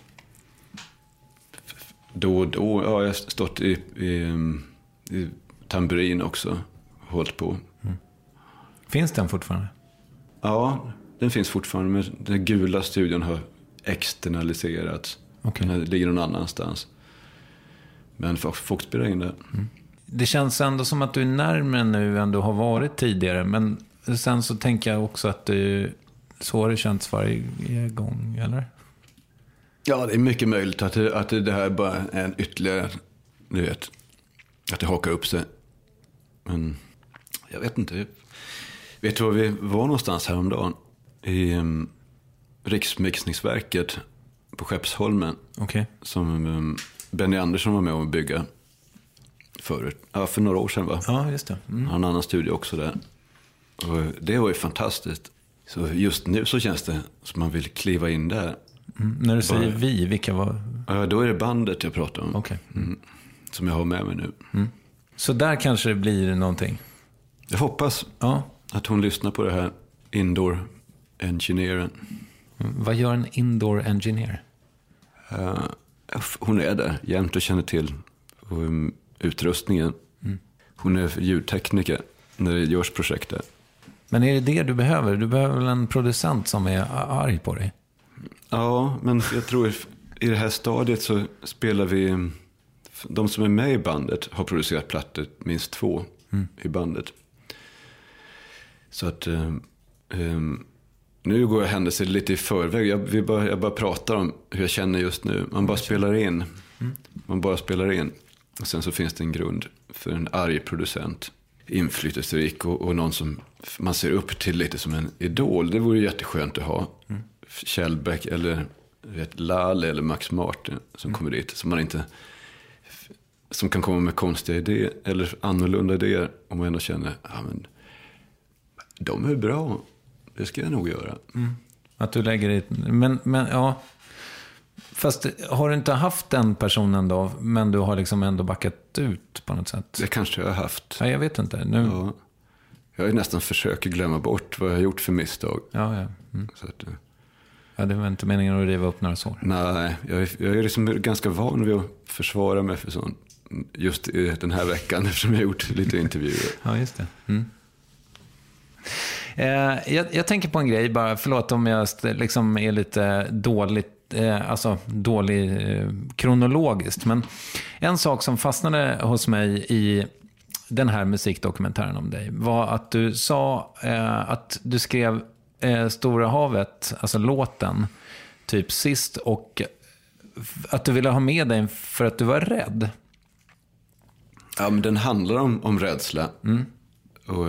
[SPEAKER 5] då och då. Ja, jag har stått i tamburin också. Hållit på.
[SPEAKER 1] Finns den fortfarande?
[SPEAKER 5] Ja, den finns fortfarande. Men den gula studion har externaliserats.
[SPEAKER 1] Okay.
[SPEAKER 5] Den ligger någon annanstans. Men folk spelar in det.
[SPEAKER 1] Det känns ändå som att du är närmare nu än du har varit tidigare. Men sen så tänker jag också att så har det känts varje gång, eller?
[SPEAKER 5] Ja, det är mycket möjligt att det här bara är en ytterligare, du vet, att det hakar upp sig. Men jag vet inte. Vet du var vi var någonstans häromdagen? I Riksmixningsverket på Skeppsholmen.
[SPEAKER 1] Okay.
[SPEAKER 5] Som Benny Andersson var med och bygga förut. Ja, för några år sedan, va?
[SPEAKER 1] Ja, just det.
[SPEAKER 5] Han har en annan studio också där. Och det var ju fantastiskt. Så just nu så känns det som man vill kliva in där.
[SPEAKER 1] När du säger vi, vilka var?
[SPEAKER 5] Ja, då är det bandet jag pratar om.
[SPEAKER 1] Okay.
[SPEAKER 5] Som jag har med mig nu.
[SPEAKER 1] Så där kanske det blir någonting.
[SPEAKER 5] Jag hoppas att hon lyssnar på det här indoor engineeren.
[SPEAKER 1] Vad gör en indoor engineer?
[SPEAKER 5] Hon är där jämt och känner till utrustningen. Hon är ljudtekniker när det görs projekt där.
[SPEAKER 1] Men är det du behöver? Du behöver väl en producent som är arg på dig?
[SPEAKER 5] Ja, men jag tror i det här stadiet så spelar vi... De som är med i bandet har producerat plattor, minst 2 i bandet. Så att nu går jag händelser lite i förväg. Jag bara pratar om hur jag känner just nu. Man bara spelar in. Man bara spelar in. Och sen så finns det en grund för en arg producent. Inflytelserik och någon som man ser upp till lite som en idol. Det vore jätteskönt att ha. Kjellbäck eller Lale eller Max Martin som kommer dit. Som kan komma med konstiga idéer eller annorlunda idéer. Om man ändå känner, men de är bra. Det ska jag nog göra.
[SPEAKER 1] Att du lägger det... Men ja... Fast har du inte haft den personen då, men du har liksom ändå backat ut på något sätt?
[SPEAKER 5] Det kanske jag har haft.
[SPEAKER 1] Ja, jag vet inte. Nu...
[SPEAKER 5] Ja. Jag har nästan försökt glömma bort vad jag har gjort för misstag.
[SPEAKER 1] Ja.
[SPEAKER 5] Så att,
[SPEAKER 1] ja, det var inte meningen att riva upp några sår.
[SPEAKER 5] Nej, jag är liksom ganska van vid att försvara mig för sånt. Just i den här veckan, eftersom jag har gjort lite intervjuer.
[SPEAKER 1] Ja, just det. Jag tänker på en grej bara, förlåt om jag liksom är lite dålig kronologiskt, men en sak som fastnade hos mig i den här musikdokumentären om dig var att du sa att du skrev Stora havet, alltså låten, typ sist och att du ville ha med dig för att du var rädd?
[SPEAKER 5] Ja, men den handlar om rädsla. Och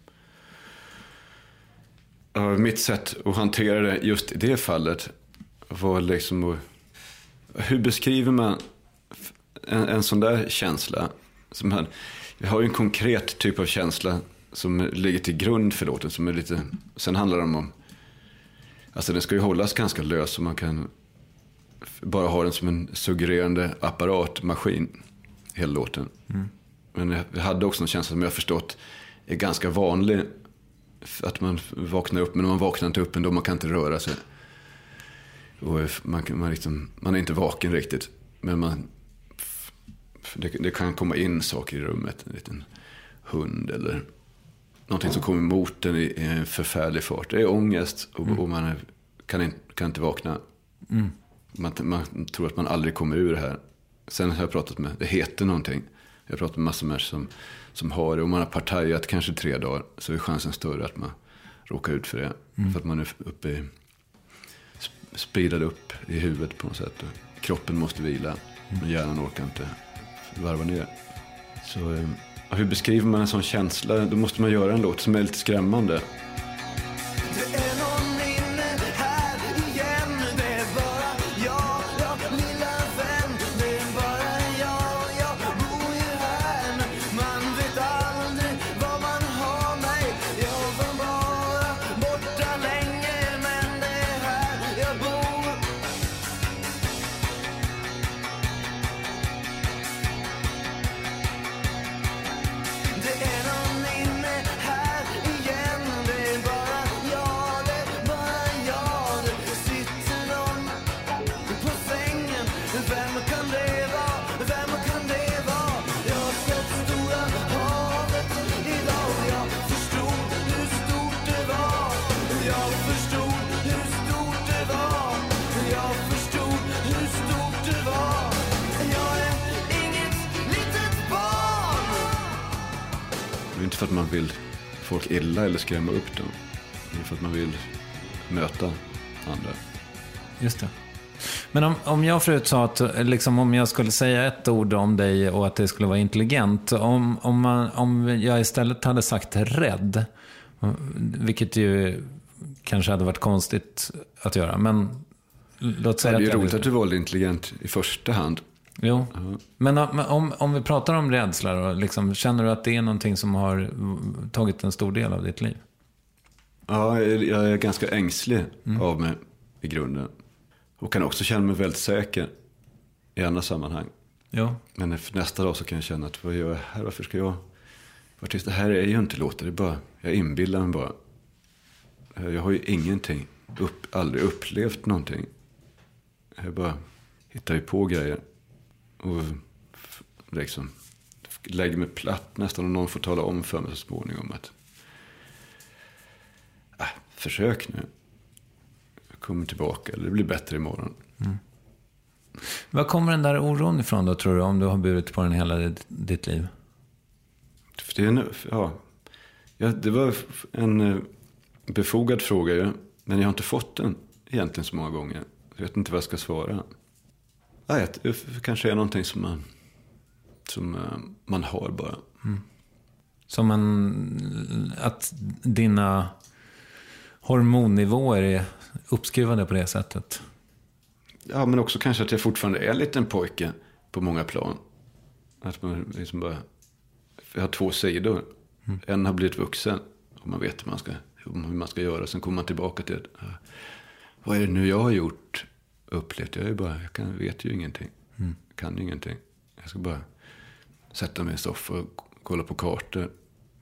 [SPEAKER 5] mitt sätt att hantera det just i det fallet var liksom hur beskriver man en sån där känsla? Vi har ju en konkret typ av känsla som ligger till grund för låten, som är lite, sen handlar det om, alltså den ska ju hållas ganska lös så man kan bara ha den som en suggererande apparatmaskin hela låten. Men jag hade också en känsla som jag har förstått är ganska vanlig, att man vaknar upp, men man vaknar inte upp ändå, man kan inte röra sig. Och man är inte vaken riktigt, men det kan komma in saker i rummet, en liten hund eller någonting som kommer emot den i en förfärlig fart. Det är ångest och man kan inte vakna. Man tror att man aldrig kommer ur det här. Sen har jag pratat med, det heter någonting. Jag har pratat med massor med som har det. Och man har partajat kanske 3 dagar, så är chansen större att man råkar ut för det. För att man är uppe speedad upp i huvudet på något sätt. Kroppen måste vila, men hjärnan orkar inte varva ner. Så hur beskriver man en sån känsla? Då måste man göra en låt som är lite skrämmande.
[SPEAKER 8] Det är någon inne här igen. Det är bara jag, lilla vän. Det är bara jag bor ju här. Man vet aldrig var man har mig. Jag var bara borta länge, men det är här jag bor. Det är någon inne här igen. Det är bara jag, det sitter någon på sängen. Vem kan det vara? Jag har sett stora havet idag. Jag förstod hur stort det var. Jag förstod hur stort det var. Jag är inget litet barn.
[SPEAKER 5] Det är inte för att man vill folk illa eller skrämma upp dem. Det är för att man vill möta andra.
[SPEAKER 1] Just det. Men om jag förut sa att liksom, om jag skulle säga ett ord om dig och att det skulle vara intelligent, om jag istället hade sagt rädd, vilket ju kanske hade varit konstigt att göra, men låt säga
[SPEAKER 5] Det är ju
[SPEAKER 1] att
[SPEAKER 5] roligt att du valde intelligent i första hand.
[SPEAKER 1] Jo, men om vi pratar om rädsla då, liksom, känner du att det är någonting som har tagit en stor del av ditt liv?
[SPEAKER 5] Ja, jag är ganska ängslig av mig i grunden. Och kan också känna mig väldigt säker i andra sammanhang.
[SPEAKER 1] Ja.
[SPEAKER 5] Men nästa dag så kan jag känna att vad gör jag här? Varför ska jag... Det här är ju inte låter, det är bara... Jag inbillar mig bara. Jag har ju ingenting. Aldrig upplevt någonting. Jag bara hittar ju på grejer. Och liksom lägger mig platt nästan, och någon får tala om för mig så småningom att försök nu. Jag kommer tillbaka, eller det blir bättre imorgon.
[SPEAKER 1] Var kommer den där oron ifrån då, tror du, om du har burit på den hela ditt liv?
[SPEAKER 5] Det är det var en befogad fråga ju, men jag har inte fått den egentligen så många gånger. Jag vet inte vad jag ska svara. Det kanske är någonting som man har bara.
[SPEAKER 1] Som att dina hormonnivåer är uppskruvade på det sättet.
[SPEAKER 5] Ja, men också kanske att jag fortfarande är en liten pojke på många plan. Att man liksom bara... Jag har 2 sidor. En har blivit vuxen och man vet hur man ska göra. Sen kommer man tillbaka till vad är det nu jag har gjort, upplevt? Jag vet ju ingenting. Kan ingenting. Jag ska bara sätta mig i soffan och kolla på kartor.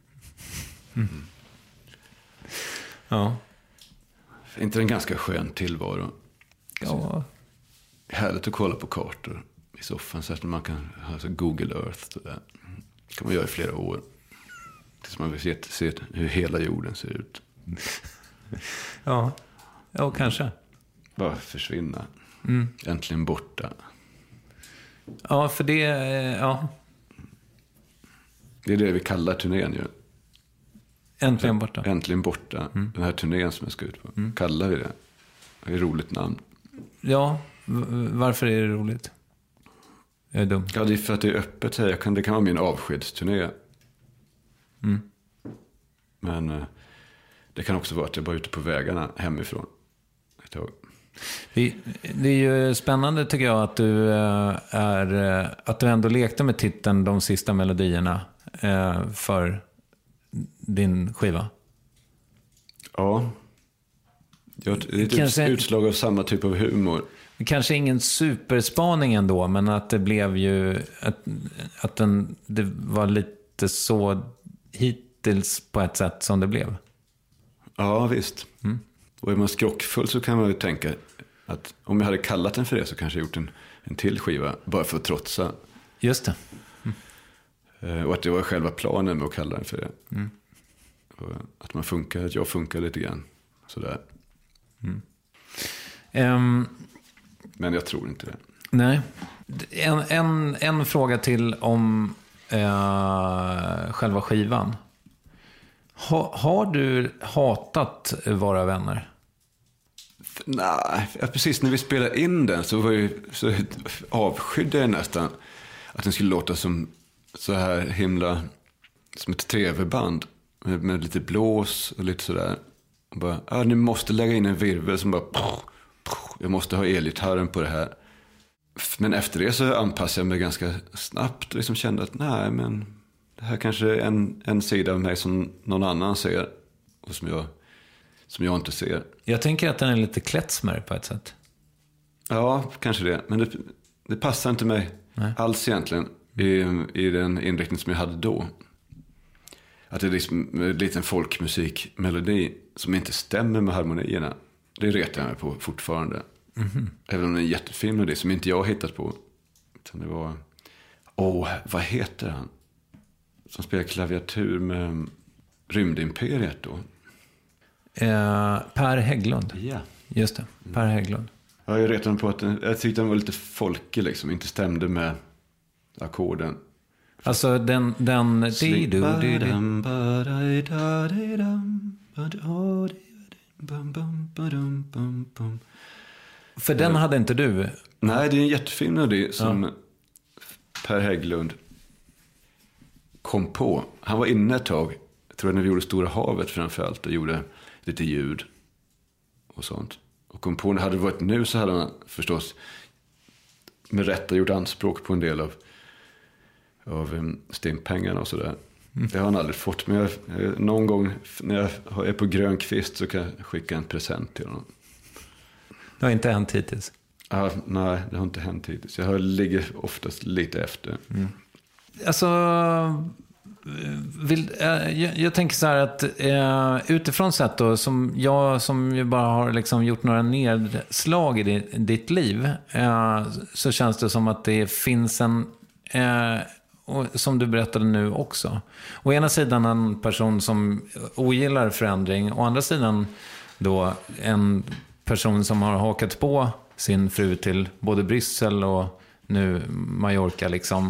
[SPEAKER 1] Ja.
[SPEAKER 5] Är inte en ganska skön tillvaro?
[SPEAKER 1] Ja.
[SPEAKER 5] Härligt att kolla på kartor i soffan, så att man kan ha så Google Earth. Så där. Det kan man göra i flera år. Tills man vill se hur hela jorden ser ut.
[SPEAKER 1] Ja, kanske.
[SPEAKER 5] Bara försvinna. Äntligen borta.
[SPEAKER 1] Ja, för det... Ja.
[SPEAKER 5] Det är det vi kallar turnén ju.
[SPEAKER 1] Äntligen borta.
[SPEAKER 5] Äntligen borta. Den här turnén som jag ska ut på. Kallar vi det. Det är ett roligt namn.
[SPEAKER 1] Ja, Varför är det roligt? Jag är dum.
[SPEAKER 5] Ja, det är för att det är öppet här. Det kan vara min avskedsturné. Men det kan också vara att jag bara är ute på vägarna hemifrån ett tag.
[SPEAKER 1] Det är ju spännande tycker jag att du ändå lekte med titeln De sista melodierna för din skiva.
[SPEAKER 5] Ja. Det är ett utslag av samma typ av humor.
[SPEAKER 1] Kanske ingen superspaning ändå, men att det blev ju det var lite så hittills på ett sätt som det blev.
[SPEAKER 5] Ja, visst. Och är man skrockfull så kan man ju tänka att om jag hade kallat den för det så kanske jag gjort en till skiva bara för att trotsa.
[SPEAKER 1] Just det.
[SPEAKER 5] Och att det var själva planen med att kalla den för det. Och att jag funkar lite grann. Sådär. Men jag tror inte det.
[SPEAKER 1] Nej. En fråga till om själva skivan. Har du hatat Våra vänner?
[SPEAKER 5] Nej, precis när vi spelade in den så avskydde jag nästan att den skulle låta som så här himla som ett treverband med lite blås och lite sådär. Och bara, ni måste lägga in en virvel som bara jag måste ha elgitarren på det här. Men efter det så anpassade jag mig ganska snabbt och liksom kände att nej, men det här kanske är en sida av mig som någon annan ser och som jag inte ser. Jag
[SPEAKER 1] tänker att den är lite kletsmer på ett sätt.
[SPEAKER 5] Ja, kanske det. Men det passar inte mig alls egentligen i den inriktning som jag hade då. Att det är liksom en liten folkmusikmelodi som inte stämmer med harmonierna. Det retar jag mig på fortfarande. Även om det är en jättefin melodi som inte jag har hittat på. Utan det var... vad heter han? Som spelar klaviatur med Rymdimperiet då.
[SPEAKER 1] Per Hägglund.
[SPEAKER 5] Ja.
[SPEAKER 1] Just det, Per Hägglund.
[SPEAKER 5] Ja, jag retade mig på att jag tyckte den var lite folkig liksom. Inte stämde med ackorden.
[SPEAKER 1] Alltså den för den hade inte du?
[SPEAKER 5] Nej, det är en jättefin melodi som Per Hägglund kom på. Han var inne ett tag, jag tror när vi gjorde Stora havet framförallt, och gjorde lite ljud och sånt. Och kom på, när det hade varit nu så hade han förstås med rätta gjort anspråk på en del av stimpengarna och sådär. Det har han aldrig fått, men någon gång när jag är på grön kvist så kan jag skicka en present till honom.
[SPEAKER 1] Det har inte hänt hittills?
[SPEAKER 5] Nej, det har inte hänt hittills. Jag ligger oftast lite efter.
[SPEAKER 1] Alltså, jag tänker så här att utifrån sett då, som ju bara har liksom gjort några nedslag i ditt liv, så känns det som att det finns och som du berättade nu också. Å ena sidan en person som ogillar förändring, å andra sidan då en person som har hakat på sin fru till både Bryssel och nu Mallorca liksom.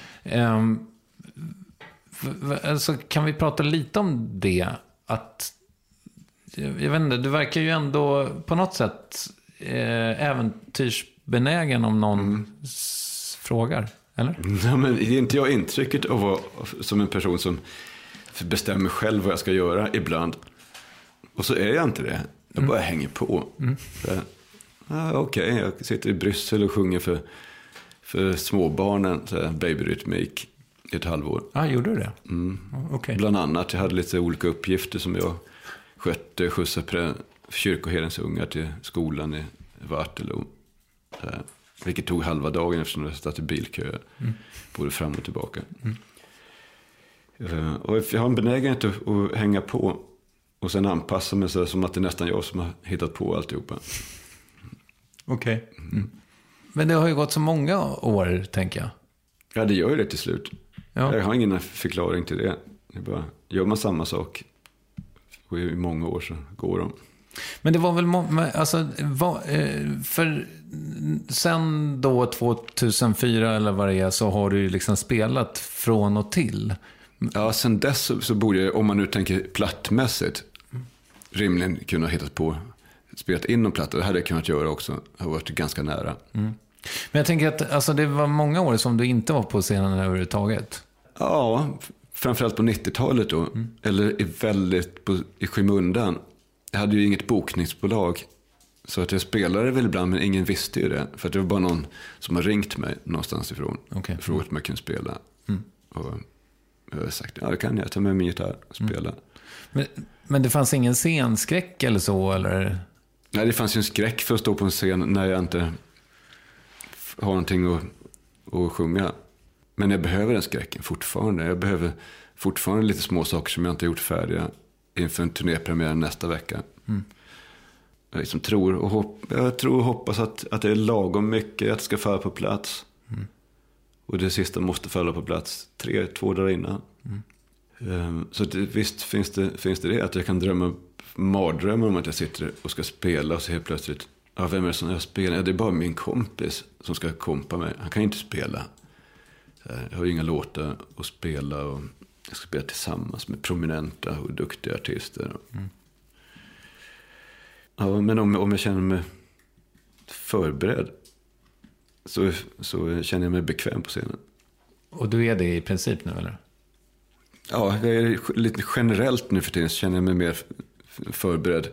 [SPEAKER 1] Alltså, kan vi prata lite om det? Att, jag vet inte, du verkar ju ändå på något sätt äventyrsbenägen om någon frågar, eller?
[SPEAKER 5] Ja, men är inte jag intrycket av att vara som en person som bestämmer själv vad jag ska göra ibland? Och så är jag inte det. Jag bara hänger på. Okej, jag sitter i Bryssel och sjunger för småbarnen babyrytmik i ett halvår.
[SPEAKER 1] Gjorde du det? Okay.
[SPEAKER 5] Bland annat, jag hade lite olika uppgifter som jag skötte, skjutsade kyrkoherdens ungar till skolan i Vartelo. Vilket tog halva dagen eftersom jag satt i bilköer. Både fram och tillbaka. Och jag har en benägenhet att hänga på och sen anpassa mig så som att det är nästan jag som har hittat på alltihopa.
[SPEAKER 1] Okej. Men det har ju gått så många år, tänker jag.
[SPEAKER 5] Ja, det gör ju det till slut.
[SPEAKER 1] Ja.
[SPEAKER 5] Jag har ingen förklaring till det. Det är bara, gör man samma sak och i många år så går de.
[SPEAKER 1] Men det var väl för sen då 2004 eller vad det är, så har du ju liksom spelat från och till.
[SPEAKER 5] Ja, sen dess så borde jag, om man nu tänker plattmässigt, rimligen kunna hittat på spelat in någon platta. Det hade jag kunnat göra också. Jag har varit ganska nära.
[SPEAKER 1] Men jag tänker att alltså, det var många år som du inte var på scenen överhuvudtaget.
[SPEAKER 5] Ja, framförallt på 90-talet då. Eller i skymundan. Jag hade ju inget bokningsbolag. Så att jag spelade väl ibland, men ingen visste ju det. För att det var bara någon som har ringt mig någonstans ifrån. Okay. Frågat om jag kunde spela. Och jag har sagt, ja det kan jag. Ta med min gitarr och spela.
[SPEAKER 1] Men det fanns ingen scenskräck eller så? Eller?
[SPEAKER 5] Nej, det fanns ju en skräck för att stå på en scen när jag inte har någonting att sjunga. Men jag behöver den skräcken fortfarande. Jag behöver fortfarande lite små saker som jag inte har gjort färdiga inför en turnépremiär nästa vecka. Jag liksom tror och hoppas att det är lagom mycket, att det ska falla på plats. Och det sista måste falla på plats 2 dagar innan. Så visst finns det att jag kan drömma mardrömmar om att jag sitter och ska spela och så helt plötsligt, ja, vem är det som jag spelar? Ja, det är bara min kompis som ska kompa mig. Han kan inte spela. Jag har ju inga låtar att spela och jag ska spela tillsammans med prominenta och duktiga artister. Ja, men om jag känner mig förberedd så känner jag mig bekväm på scenen. Och
[SPEAKER 1] du är det i princip nu, eller?
[SPEAKER 5] Ja, jag är lite generellt nu för tiden så känner jag mig mer förberedd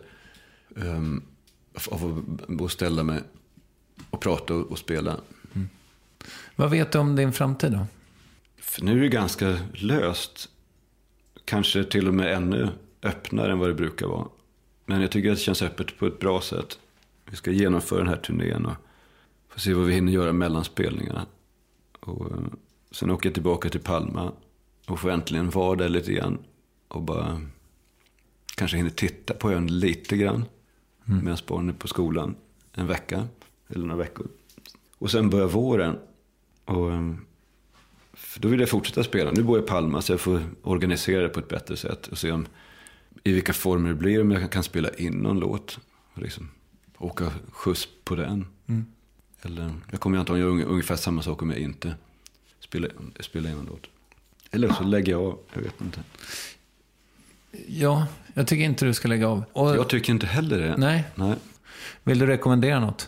[SPEAKER 5] av att ställa mig och prata och spela.
[SPEAKER 1] Vad vet du om din framtid då?
[SPEAKER 5] För nu är det ganska löst. Kanske till och med ännu öppnare än vad det brukar vara. Men jag tycker att det känns öppet på ett bra sätt. Vi ska genomföra den här turnén och få se vad vi hinner göra mellan spelningarna. Och sen åker jag tillbaka till Palma och får äntligen vara där lite grann. Och bara kanske hinner titta på ön lite grann. Medan barnen är på skolan en vecka eller några veckor. Och sen börjar våren. Och då vill jag fortsätta spela. Nu bor jag i Palma så jag får organisera det på ett bättre sätt. Och se i vilka former det blir. Om jag kan spela in någon låt. Och liksom åka skjuts på den. Eller jag kommer antagligen göra ungefär samma sak om jag inte spelar in en låt. Eller så lägger jag av. Jag vet inte.
[SPEAKER 1] Ja, jag tycker inte du ska lägga av.
[SPEAKER 5] Och jag tycker inte heller det.
[SPEAKER 1] Nej. Vill du rekommendera något?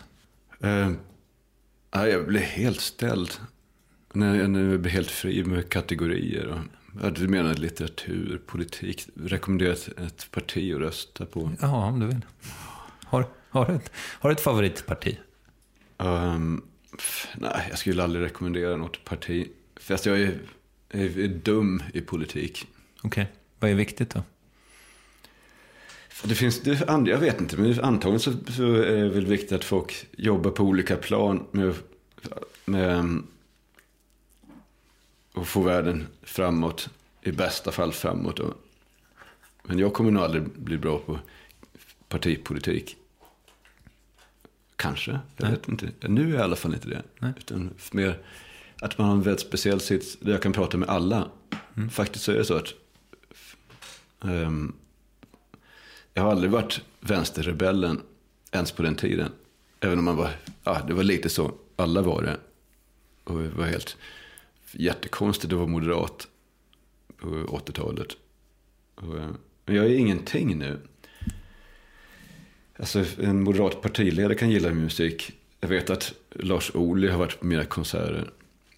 [SPEAKER 5] Jag blir helt ställd. När jag blir helt fri med kategorier. Du menar litteratur, politik. Rekommenderar ett parti att rösta på.
[SPEAKER 1] Ja, om du vill. Har du ett favoritparti?
[SPEAKER 5] Nej, jag skulle aldrig rekommendera något parti. Fast jag är dum i politik.
[SPEAKER 1] Okej. Vad är viktigt då?
[SPEAKER 5] Jag vet inte, men antagligen så är det väl viktigt att folk jobbar på olika plan med att få världen framåt, i bästa fall framåt. Men jag kommer nog aldrig bli bra på partipolitik. Kanske, jag vet inte. Nu är jag i alla fall inte det. Nej. Utan mer att man har en väldigt speciell sits där jag kan prata med alla. Faktiskt så är det så att jag har aldrig varit vänsterrebellen ens på den tiden. Även om det var lite så. Alla var det. Och det var helt jättekonstigt att vara moderat på 80-talet. Men jag är ingenting nu. Alltså en moderat partiledare kan gilla musik. Jag vet att Lars Ohly har varit på mina konserter.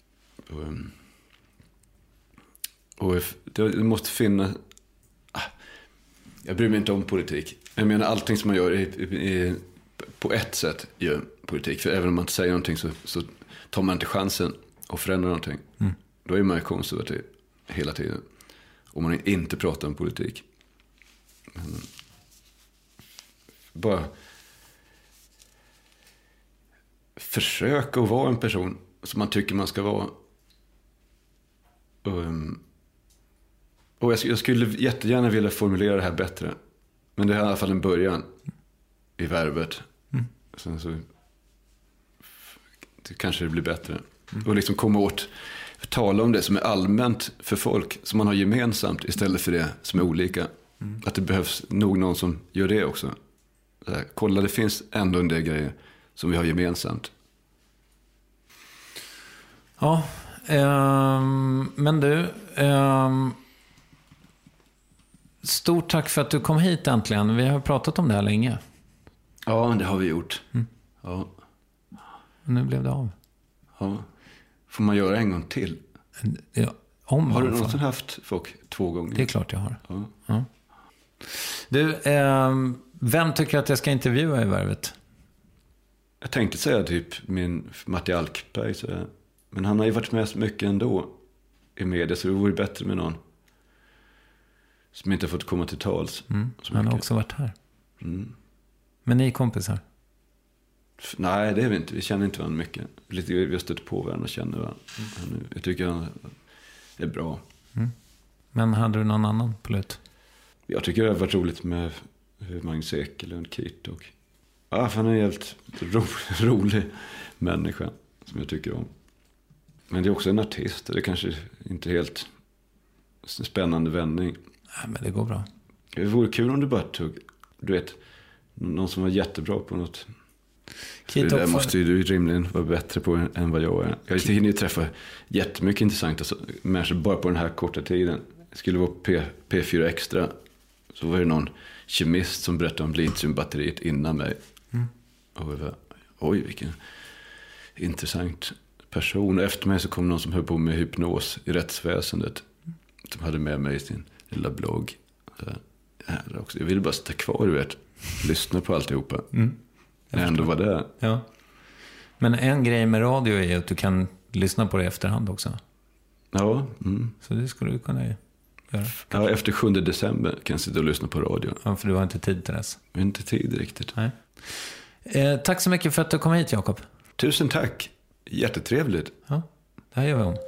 [SPEAKER 5] Och det måste finnas... Jag bryr mig inte om politik. Jag menar allting som man gör på ett sätt gör politik. För även om man inte säger någonting så tar man inte chansen att förändra någonting. Då är man ju konservativ hela tiden. Om man inte pratar om politik. Men bara försöka att vara en person som man tycker man ska vara. Och jag skulle jättegärna vilja formulera det här bättre. Men det är i alla fall en början i verbet. Sen så kanske det blir bättre. Och liksom komma åt, tala om det som är allmänt för folk, som man har gemensamt istället för det som är olika. Att det behövs nog någon som gör det också. Kolla, det finns ändå en del grejer som vi har gemensamt.
[SPEAKER 1] Ja, men du... stort tack för att du kom hit äntligen. Vi har pratat om det här länge.
[SPEAKER 5] Ja, det har vi gjort. Ja.
[SPEAKER 1] Och nu blev det av.
[SPEAKER 5] Ja. Får man göra en gång till?
[SPEAKER 1] Ja, om
[SPEAKER 5] har du någonsin haft folk 2 gånger?
[SPEAKER 1] Det är klart jag har.
[SPEAKER 5] Ja.
[SPEAKER 1] Ja. Du, vem tycker att jag ska intervjua i Värvet?
[SPEAKER 5] Jag tänkte säga typ min Matti Alkberg. Men han har ju varit med så mycket ändå i media, så det vore bättre med någon som inte fått komma till tals.
[SPEAKER 1] Han har också varit här. Men ni är kompisar?
[SPEAKER 5] Nej, det är vi inte. Vi känner inte varandra mycket. Vi har stött på varandra och känner varandra. Jag tycker han är bra.
[SPEAKER 1] Men hade du någon annan på lut?
[SPEAKER 5] Jag tycker det har varit roligt med Magnus Ekelund, Kit och... Ja, han är en helt rolig människa som jag tycker om. Men det är också en artist. Det är kanske inte helt spännande vändning.
[SPEAKER 1] Nej, men det går bra.
[SPEAKER 5] Det vore kul om du bara tog, du vet, någon som var jättebra på något. Det där måste ju du rimligen vara bättre på än vad jag är. Jag hinner ju träffa jättemycket intressanta människor bara på den här korta tiden. Det skulle vara P4 Extra. Så var det någon kemist som berättade om litiumbatteriet innan mig. Och jag bara, oj, vilken intressant person. Och efter mig så kom någon som höll på med hypnos i rättsväsendet. Som hade med mig i sin lilla blogg. Jag ville bara sitta kvar, du vet. Lyssna på alltihopa. Jag ändå var där.
[SPEAKER 1] Ja. Men en grej med radio är att du kan lyssna på det i efterhand också.
[SPEAKER 5] Ja.
[SPEAKER 1] Så det skulle du kunna göra.
[SPEAKER 5] Ja, efter 7 december kan jag sitta och lyssna på radio.
[SPEAKER 1] Ja, för du har inte tid till dess.
[SPEAKER 5] Jag har inte tid riktigt.
[SPEAKER 1] Nej. Tack så mycket för att du kom hit, Jakob.
[SPEAKER 5] Tusen tack. Jättetrevligt.
[SPEAKER 1] Ja, det här gör vi om.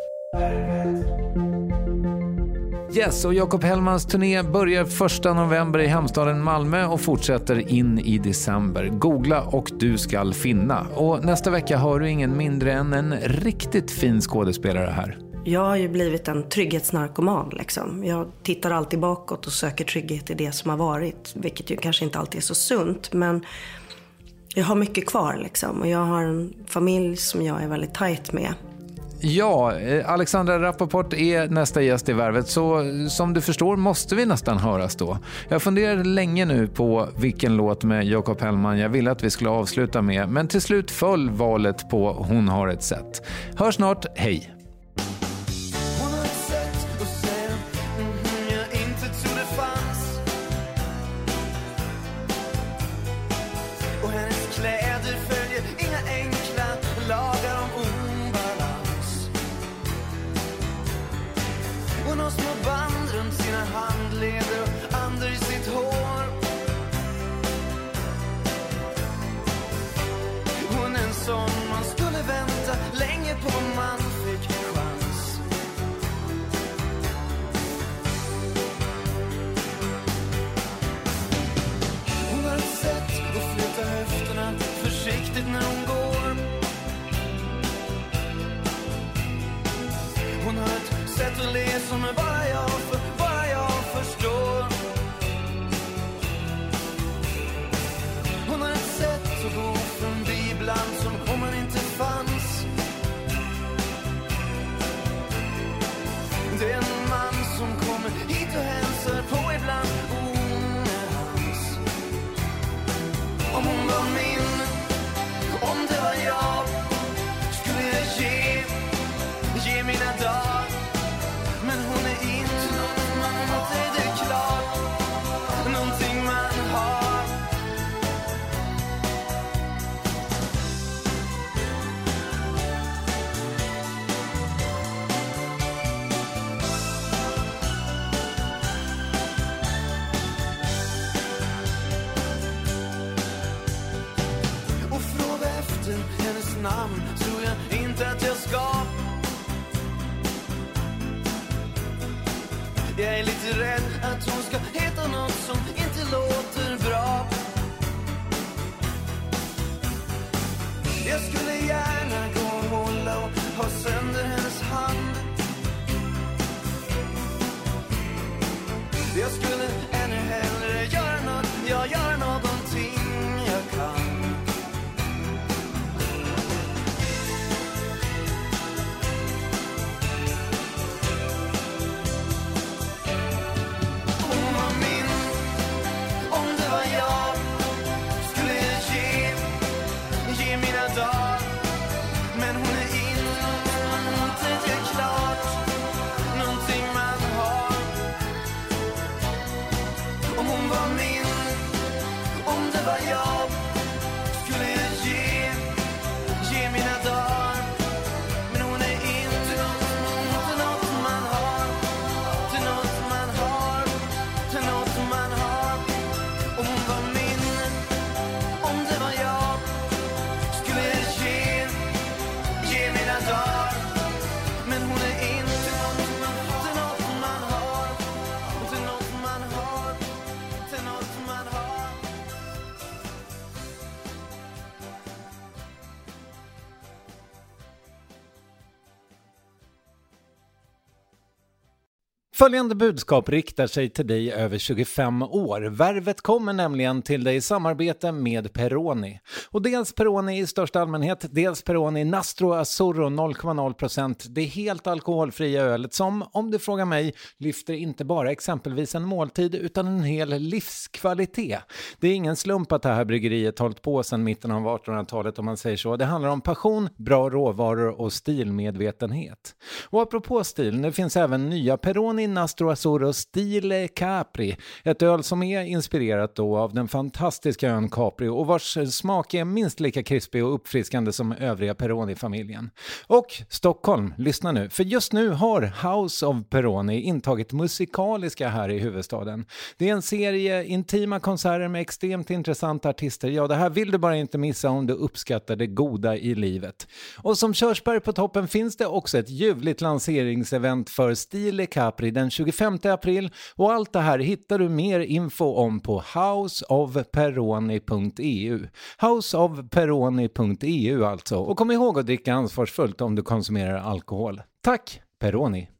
[SPEAKER 1] Yes, och Jakob Hellmans turné börjar 1 november i hemstaden Malmö och fortsätter in i december. Googla och du ska finna. Och nästa vecka har du ingen mindre än en riktigt fin skådespelare här.
[SPEAKER 7] Jag har ju blivit en trygghetsnarkoman liksom. Jag tittar alltid bakåt och söker trygghet i det som har varit. Vilket ju kanske inte alltid är så sunt, men jag har mycket kvar liksom. Och jag har en familj som jag är väldigt tajt med.
[SPEAKER 1] Ja, Alexandra Rappaport är nästa gäst i Värvet, så som du förstår måste vi nästan höras då. Jag funderar länge nu på vilken låt med Jakob Hellman jag ville att vi skulle avsluta med, men till slut föll valet på Hon har ett sätt. Hör snart, hej!
[SPEAKER 8] Hon har ett sätt att säga jag inte trodde fanns. Och hennes kläder följer inga enkla lagar om obalans. Hon har små band runt sina handleder och andra i sitt hår. Hon är en sån man skulle vänta länge på man fick chans. Hon har ett sätt att flytta höfterna försiktigt när hon går. Hon har ett sätt att le som bara jag förstår. Hon har ett sätt att gå förbi ibland som om man inte fanns. Det är en man som kommer hit och hälsar på ibland. Hon är hans. Om hon var min, om det var jag, skulle jag ge mina dagar. Men hon är inte någon man, det är klart. Någonting man har. Och fråga efter hennes namn tror jag inte att jag ska. Jag är lite rädd att hon ska heta något som inte låter bra. Jag skulle gärna gå och hålla och ha sönder hennes hand. Jag skulle ännu hellre göra något, jag gör någonting jag kan. Hon var min, om det var jag, skulle jag ge Men hon är inte det klart, någonting man har. Om hon var min, om det var jag, skulle jag ge mina dagar. Men hon är inte något man har, till något man har, till något man har. Om hon var min, om det var jag, skulle jag ge mina dagar. Men hon är inte något man har, till något man har, till något man har.
[SPEAKER 1] Följande budskap riktar sig till dig över 25 år. Värvet kommer nämligen till dig i samarbete med Peroni. Och dels Peroni i största allmänhet, dels Peroni Nastro Azzurro 0,0%. Det är helt alkoholfria ölet som, om du frågar mig, lyfter inte bara exempelvis en måltid utan en hel livskvalitet. Det är ingen slump att det här bryggeriet hållit på sedan mitten av 1800-talet om man säger så. Det handlar om passion, bra råvaror och stilmedvetenhet. Och apropå stil, det finns även nya Peroni Nastro Azzurro Stile Capri, ett öl som är inspirerat då av den fantastiska ön Capri och vars smak är minst lika krispig och uppfriskande som övriga Peroni-familjen. Och Stockholm, lyssna nu, för just nu har House of Peroni intagit musikaliska här i huvudstaden. Det är en serie intima konserter med extremt intressanta artister. Ja, det här vill du bara inte missa om du uppskattar det goda i livet. Och som körsbär på toppen finns det också ett ljuvligt lanseringsevent för Stile Capri den 25 april och allt det här hittar du mer info om på houseofperoni.eu. Houseofperoni.eu alltså. Och kom ihåg att dricka ansvarsfullt om du konsumerar alkohol. Tack, Peroni!